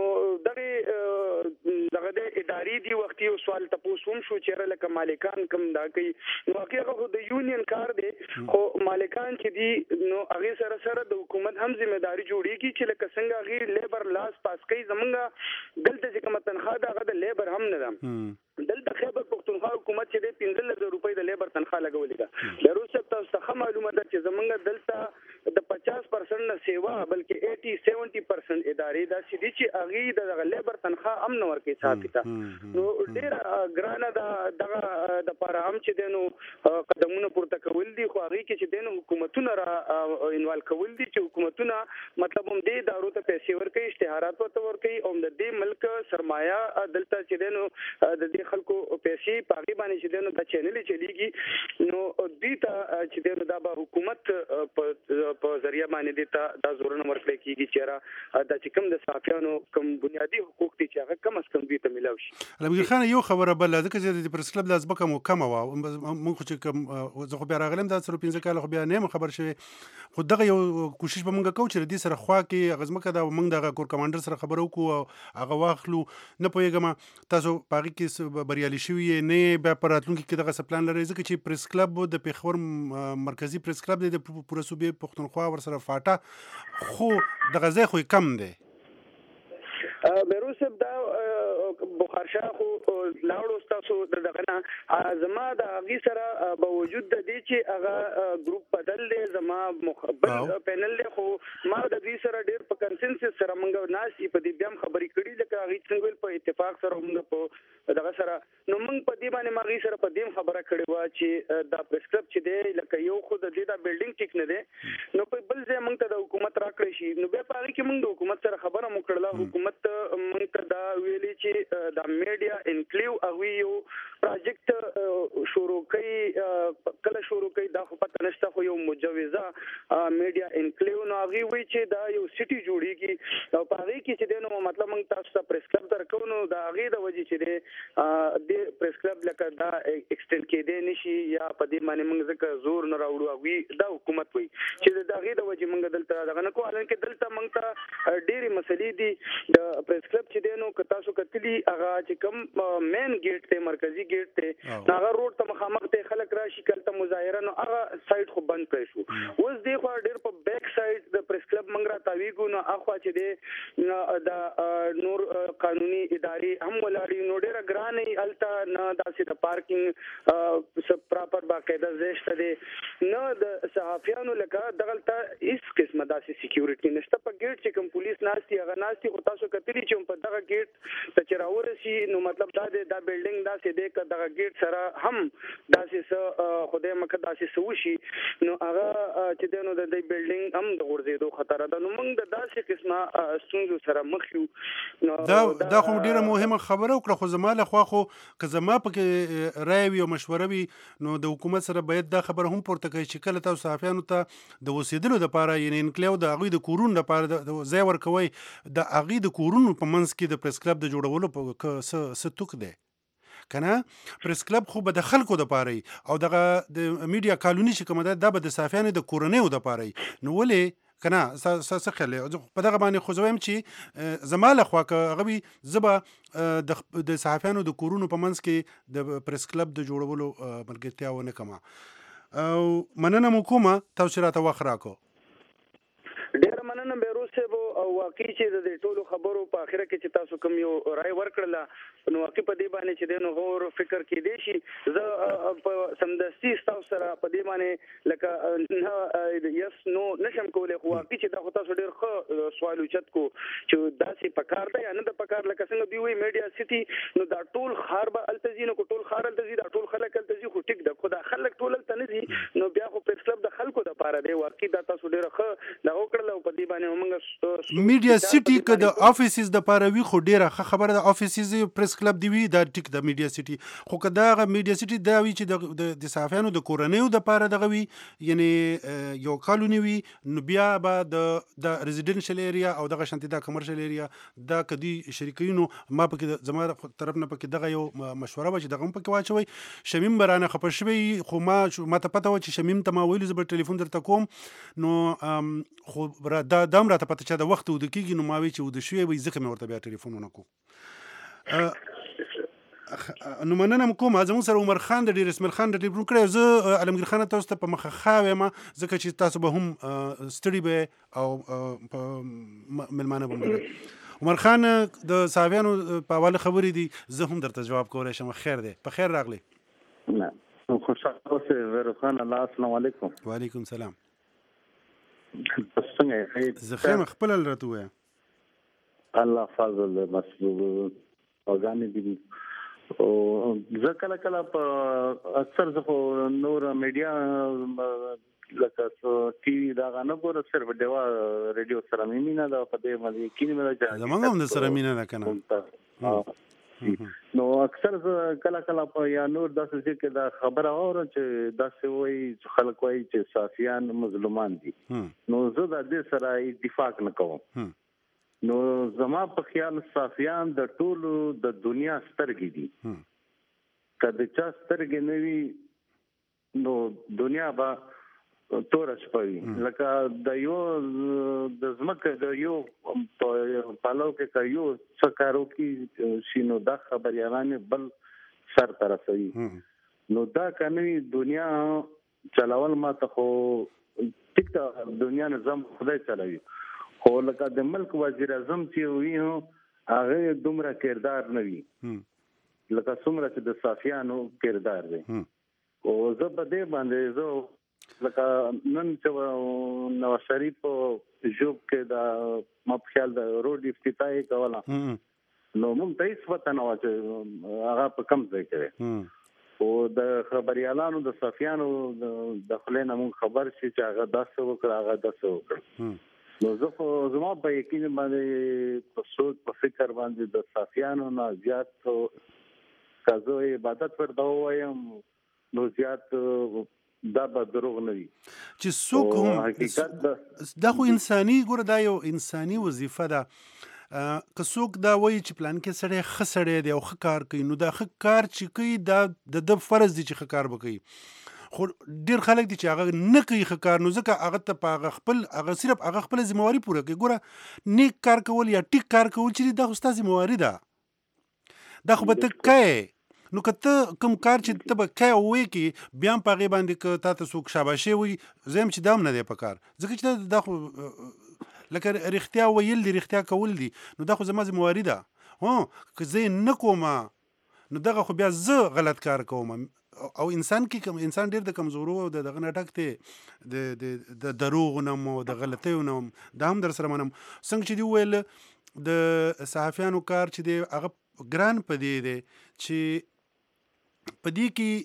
دغه د ادارې دی وخت یو سوال تاسو هم شو چې لکه مالکان کم دا کوي نو هغه د یونین کار دی خو مالکان چې دي نو هغه سره د حکومت هم ځمېداري جوړیږي چې لکه څنګه غیر لیبر لاس پاس کوي زمونږ دلته چې کوم تنخواه دا غد لیبر هم نه ده دلته خیبر پختونخوا حکومت چې د 15,000 روپۍ د لیبر تنخواه لګولې ده د روسب تاسو ته معلومه ده چې زمونږ دلته د 50% نه سیوا بلکې 80-70% ادارې دا چې دي چې هغه د لیبر تنخواه هم نه ورکوي صحافي ته نو ډېر ګرانه دغه د لپاره هم چې دنو قدمونه پورته کول دي خو هغه کې چې دنو حکومتونه را انوالو کول دي چې حکومتونه مطلب هم دې دارو ته پیسې ورکوي اشتهارات ورکوي او د دې ملک سرمایه دلته چې دنو د دې خلکو پیسې پاغي باندې چې دنو د چینل چلیږي نو دې ته چې دنو دا به حکومت په ذریعہ باندې دې ته دا زورونه ورکړي کیږي چې دا چې کوم د صحافیانو کوم بنیادی حقوق دي چې هغه کم از کم دې ته ملاوي شي علمګیر خان یو خبره بل ځکه چې د پریس کلب د ازبکه مو کم و مونږ چې کوم زه خو بیا راغلم دا 15 کال خو بیا نه خبر شوی خو دغه یو کوشش به مونږ کوو چې دې سره خوا کې غزمکه دا مونږ د کور کمانډر سره خبرو کو هغه واخلو نه پوهیږم تاسو پاغي کې بریالي شوی نه بیا پراتلونکو کې دغه سپلان لري ځکه چې پریس کلب د پیښور مرکزی پریس کلب د پوره صوبې پښتونخوا ور سره فاټا خو دغه ځای خو کم دی بیروسب دا بخارشاه خو لاړو تاسو دغه نه زما د هغه سره په وجود د دې چې هغه ګروپ بدل دی زما مخبل پینل له خو ما د دې سره ډېر په کنسنسس سره مونږ ناشې په دې بیا خبرې کړې لکه هغه څنګه په اتفاق سره مونږ په دغه سره نو مونږ په دې باندې ما غي سره په دې خبره کړې و چې دا پریس کلب چې دی لکه یو خو د دې دا بلډینګ ټیک نه دی نو په بل ځای مونږ ته د حکومت راکړې شي نو بیا په هغه کې مونږ د حکومت سره خبره مو کړله حکومت مونږ ته دا ویلي چې د میډیا انکلیو او یو پروجیکټ شروع کړي کله شروع کړي دا خو پته نشته خو یو مجوزه میډیا انکلیو نو هغه وی چې دا یو سټي جوړیږي او په هغه کې چې نو مطلب موږ تاسو ته پریس کلب درکو نو دا هغه د وجې چې د پریس کلب لکه دا ایکسټند کېدې نشي یا په دې باندې موږ ځکه زور نه راوړو او دا حکومت وی چې دا هغه د وجې موږ دلته دغه نه کوو لکه دلته موږ ته ډېری مسلې دي د پریس کلب چې نو که تاسو کتلی هغه چې کوم مین گیټ ته مرکزی گیټ ته هغه روډ ته مخامخ ته خلک راشي کله مظاهره نو هغه سایت خو بند کړی شو اوس دی خو ډېر په بیک سایډ د پریس کلب منګرا تاویګو کیږي نو اخوا چې د نور قانوني ادارې هم ولاړې نو ډېر ګرانې الته نه داسې د پارکینګ پراپر باقاعده زیشته دي نه د صحافیانو لکه دغلته هیڅ قسمه داسې سکیورټي نشته په ګیټ چې کوم پولیس ناشتي هغه ناشتي خو تاسو کتلی چې په دغه ګیټ ته چې راورسي نو مطلب دا دی دا بلډینګ داسې دی که دغه ګیټ سره هم داسې څه خدای مکه داسې څه وشي نو هغه چې دی نو د دې بلډینګ هم د غورځېدو خطر ده نو موږ د داسې قسمه ستونزو سره مخ یو دا خو ډیره مهمه خبره وکړه خو زما لخوا خو که زما پکې رای وي او مشوره وي نو د حکومت سره باید دا خبره هم پورته کوي چې کله تاسو صحافیانو ته د اوسېدلو دپاره یعنې انکلیو د هغوی د کورونو دپاره د ځای ورکوئ د هغوی د کورونو په منځ کې د پریس کلب د جوړولو څه توک دی که نه پریس کلب خو به د خلکو دپاره او دغه د میډیا کالوني چې کومه ده دا به د صحافیانو د کورنیو دپاره نو ولې که نه څه خیال دی په دغه باندې خو زه وایم چې زما لخوا که هغه وي زه به د صحافیانو د کورونو په منځ کې د پریس کلب د جوړولو ملګرتیا ونه کړمه او مننه مو کومه تاسو چې راته وخت راکړو ډېره مننه بیروز صاحب او واقعي چې د ټولو خبرو په اخره کې چې تاسو کوم یو رای ورکړله نو واقعي په دې باندې چې دی نو غور فکر کېدی شي زه په سمدستي ستاسو سره په دې باندې لکه یس نو نشم کولی خو واقعي چې دا خو تاسو ډېر ښه سوال اوچت کو چې داسې پکار دی یا نه د پکار لکه څنګه دوی وایي میډیا سټي نو دا ټول ښار به هلته ځي نو که ټول ښار هلته ځي دا ټول خلک هلته ځي خو ټیک ده خو دا خلک ټول هلته نه ځي نو بیا خو پریس کلب د خلکو دپاره دی واقعي دا تاسو ډېره ښه دغه وکړله او په دې باندې موږ میډیا سټي که د افیسز دپاره وي خو ډېره ښه خبره ده افیسز پریس کلب دی وي دا ټیک د میډیا سټي خو که دغه میډیا سټي دا وي چې د صحافیانو د کورنیو دپاره دغه وي یعنې یو کالوني وي نو بیا به د ریزیډنشل ایریا او دغه شانتي دا کمرشل ایریا دا که دوی شریکوي نو ما پکې زما طرف نه پکې دغه یو مشوره وه چې دغه هم پکې واچوئ شمیم به رانه خفه شوی خو ما ته پته وه چې شمیم ته ما ویلي زه به ټلیفون درته کوم نو خو دا هم راته پته چې د وخت اوده کېږي نو ما وی چې اوده شوی وي ځکه مې ورته بیا ټلیفون ونه کوم نو مننه م کومه زموږ سره عمر خان د ډېر اسماعیل خان د ټلیفون کړی زه عالمګیر خان تاسو ته په مخه ښه وایم ځکه چې تاسو به هم ستړي به او مېلمانه به هم عمر خان د صحافیانو په حواله خبرې دي زه هم درته جواب کولی شم خیر دی په خیر راغلی خوشحاله اوسئ ویروز خان الله السلام علیکم وعلیکم سلام څنګه زه ښه یم خپله راته ووایه الله فضل مسلوب اوګانې دي او زه کله کله په اکثر زه خو نور میډیا لکه ټي وي دغه نه ګوره صرف ډیوا ریډیو سره مې مینه ده په دې باندې یقین مې ده چې زمونږ هم د سره مینه ده که نه نو اکثر کله کله په یا نور داسې ځای کې دا خبره اورم چې داسې وایي خلک وایي چې صحافیان مظلومان دي نو زه د دې سره اتفاق نه کوم نو زما په خیال صحافیان د ټولو د دنیا سترګې دي که د چا سترګې نه وي نو دنیا به توره شپه وي لکه د یو د ځمکه د یو پلو کې که یو څه کار وکړي شي نو دا خبریالان بل سر ته رسوي نو دا که نه وي دنیا چلول ما ته خو ټیک ده دنیا نظام خدای چلوي خو لکه د ملک وزیر اعظم چې وي هغه دومره کردار نه وي لکه څومره چې د صحافیانو کردار دی او زه په دې باندې زه لکه نن چې نواز شریف په ژوب کې د ما په خیال د روډ افتتاح یې کوله نو موږ ته هېڅ پته نه وه چې هغه په کوم ځای کې دی او د خبریالانو د صحافیانو د خولې نه موږ خبر شي چې هغه داسې وکړه هغه داسې وکړه نو زه خو زما په یقین باندې په سوچ په فکر باندې د صحافیانو نه زیات که زه عبادت ورته ووایم نو زیات دا به دروغ نه وي چې څوک هم حقیقت دا خو انساني ګوره دا یو انساني وظیفه ده که څوک دا وایي چې پلان کې سړی ښه سړی دی او ښه کار کوي نو دا ښه کار چې کوي دا د فرض دی چې ښه کار به کوي خو ډېر خلک دي چې هغه نه کوي ښه کار نو ځکه هغه ته په هغه صرف هغه خپله ذمهواري پوره کوي ګوره نیک کار کول یا ټیک کار کول چې دا خو ستا ذمهواري ده دا خو به ته کوې نو که ته کوم کار چې ته به کوې او وایې کې بیا هم په هغې باندې که تا ته څوک شاباشي وایي زه یم چې دا هم نه دی په کار ځکه چې دا خو لکه رښتیا ویل دي، رښتیا کول دي، نو دا خو زما ذمواري ده. که زه یې نه کومه نو دغه خو بیا زه غلط کار کوم. او انسان ډېر د کمزورو او د دغه نه ډک دی، د دروغو نه او د غلطیو نه. دا هم در سره منم. څنګه چې دي وویل د صحافیانو کار چې دی هغه ګران په دې دی چې په دې کې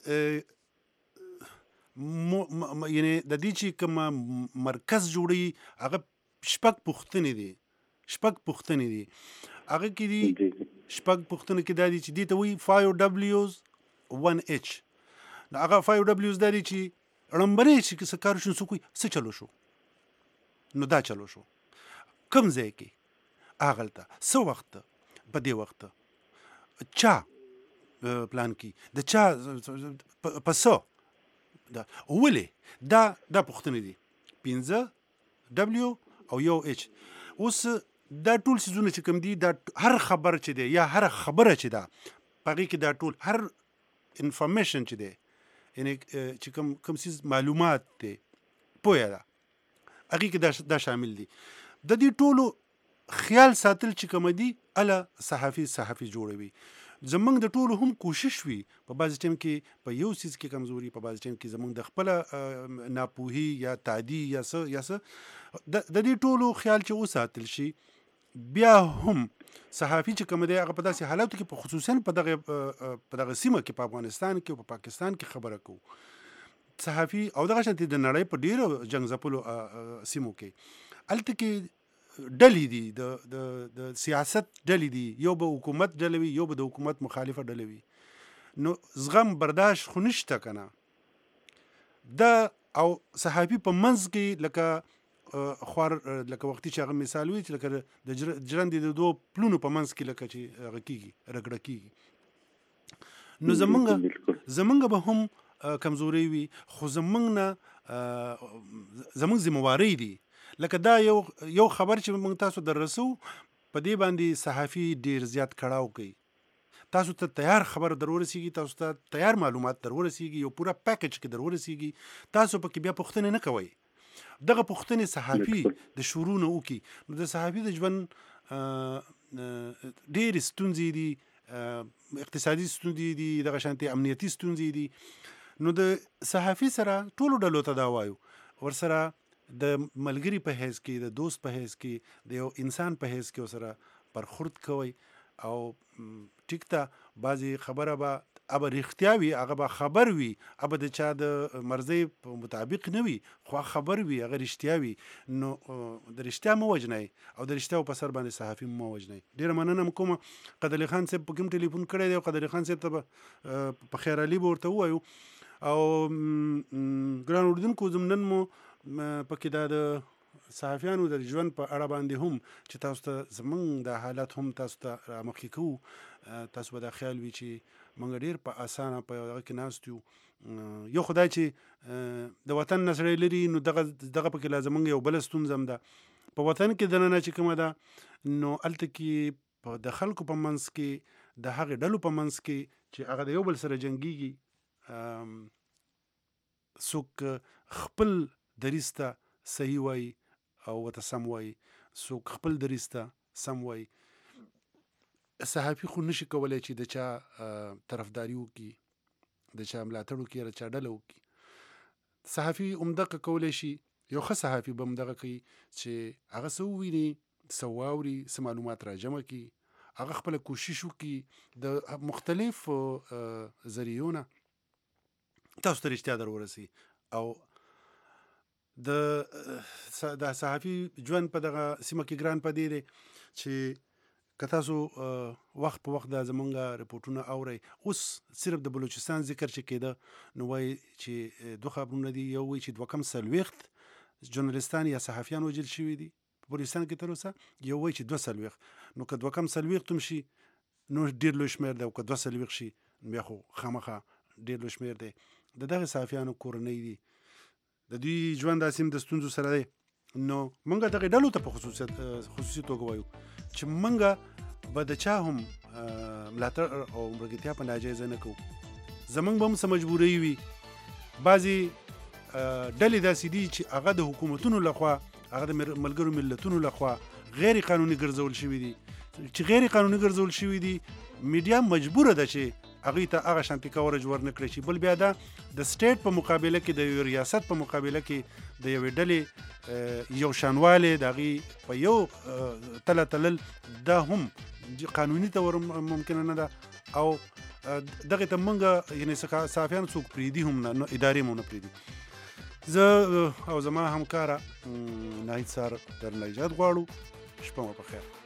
یعنې د دې چې کوم مرکز جوړوي هغه شپږ پوښتنې دي. هغه کې دي شپږ پوښتنې کې دا دي چې دې ته وایي 5Ws 1H. نو هغه 5Ws دا دي چې ړمبنې چې څه کار شو، څوک وایي څه چلو شو، نو دا چلو شو، کوم ځای کې، هغلته څه وخت، په دې وخت چا پلان کې، د چا په څه، دا ولې، دا پوښتنې دي. 5W او 1H. اوس دا ټول څیزونه چې کوم دي، دا هر خبر چې دی یا هر خبره چې ده په هغې کې دا ټول هر انفارمیشن چې دی، یعنې چې کوم څیز معلومات دی، پوهه ده، هغې کې دا شامل دي. د دې ټولو خیال ساتل چې کوم دي اله صحافي جوړوي. زمونږ د ټولو هم کوشش وي په بعضې ټایم کې په یو څیز کې کمزوري، په بعضې ټایم کې زمونږ د خپله ناپوهي یا تعدي یا څه د دې ټولو خیال چې وساتل شي، بیا هم صحافي چې کوم دی هغه په داسې حالاتو کې، په خصوصا په دغه سیمه کې، په افغانستان کې او په پاکستان کې خبره کوو، صحافي او دغه شانتې د نړۍ په ډېرو جنګ ځپلو سیمو کې هلته کې ډلې دي، د سیاست ډلې دي، یو به حکومت ډله وي، یو به د حکومت مخالفه ډله وي. نو زغم برداشت خو نشته که نه. دا او صحافي په منځ کې لکه خوار، لکه وختي چې هغه مثال وي چې لکه د ژرندې د دوو پلونو په منځ کې لکه چې هغه کېږي، رګړه کېږي. نو زمونږ به هم کمزوري وي، خو زمونږ ذموارۍ دي. لکه دا یو خبر چې موږ تاسو در رسو، په دې باندې صحافي ډېر زیات کړاو کوي. تاسو ته تیار خبر در ورسیږي، تاسو ته تیار معلومات در ورسیږي، یو پوره پیکج کې در ورسیږي، تاسو پکې بیا پوښتنې نه کوئ. دغه پوښتنې صحافي د شروع نه وکړي، نو د صحافي د ژوند ډېرې ستونزې دي، اقتصادي ستونزې دي، دغه شانتې امنیتي ستونزې دي. نو د صحافي سره ټولو ډلو ته دا وایو، ورسره د ملګري په حیث کې، د دوست په حیث کې، د یو انسان په حیث کې ورسره برخورد کوئ. او ټیک ته بعضې خبره به ابه رښتیا وي، هغه به خبر وي، ابه د چا د مرضۍ په مطابق نه وي، خو خبر وي، هغه رښتیا وي. نو د رښتیا مه وژنئ او د رښتیاو په سر باندې صحافي مه وژنئ. ډېره مننه م کومه. قدرعلي خان صاحب په کوم ټلیفون کړی دی، او قدرعلي خان صاحب ته به په خیر علي به ورته ووایو. او ګران اورېدونکو، نن مو پکې دا د صحافیانو د ژوند په اړه باندې هم چې تاسو ته زمونږ د حالات هم تاسو ته رامخکې کوو، تاسو به دا خیال وي چې موږ ډېر په اسانه په هغه کې ناست یو. یو خدای چې د وطن نه سړی لري، نو دغه پکې لا زمونږ یو بله ستونزه هم ده. په وطن کې دننه چې کومه ده، نو هلته کې د خلکو په منځ کې، د هغې ډلو په منځ کې چې هغه د یو بل سره جنګېږي، څوک خپل دریځ ته صحیح وایي او ورته سم وایي، څوک خپل دریځ ته سم وایي. صحافي خو نشي کولی چې د چا طرفداري وکړي، د چا ملاتړ وکړي، د چا ډله وکړي. صحافي همدغه کولی شي، یو ښه صحافي به همدغه کوي چې هغه څه وویني، څه واوري، څه معلومات را جمع کړي، هغه خپله کوشش وکړي د مختلفو ذریعو نه تاسو ته رښتیا در ورسي. او د صحافي ژوند په دغه سیمه کې ګران په دې دی چې که تاسو وخت په وخت دا زمونږ رپورټونه اورئ. اوس صرف د بلوچستان ذکر چې کېده، نو وایي چې دوه خبرونه دي. یو وایي چې 240 ژورنالستان یا صحافیان وژل شوي دي په بلوچستان کې تر اوسه، یو وایي چې 240. نو که 240 هم شي نو ډېر لوی شمېر دی، او که 240 شي بیا خو خامخا ډېر لوی شمېر دی. د دغه صحافیانو کورنۍ دي، د دوی ژوند داسې هم د ستونزو سره دی. نو موږ دغې ډلو ته په خصوصي توګه وایو چې موږ به د چا هم ملاتړ او ملګرتیا په ناجایزه نه کوو. زموږ به هم څه مجبورۍ وي. بعضې ډلې داسې دي چې هغه د حکومتونو لخوا هغه د ملګرو ملتونو لخوا غیر قانوني ګرځول شوي دي. چې غیر قانوني ګرځول شوي دي میډیا مجبوره ده چې هغوی ته هغه شانتي کورج ورنه کړی شي. بل بیا دا د سټیټ په مقابله کې د یو ریاست په مقابله کې د یوې ډلې یو شانوالی د هغې په یو تله تلل دا هم قانوني طور ممکنه نه ده او دغې ته موږ یعنې صحافیان څوک پرېږدي هم نه، ادارې هم نه پرېږدي. زه او زما همکاره ناهید سار درنه اجازت غواړو. شپه مو په خیر.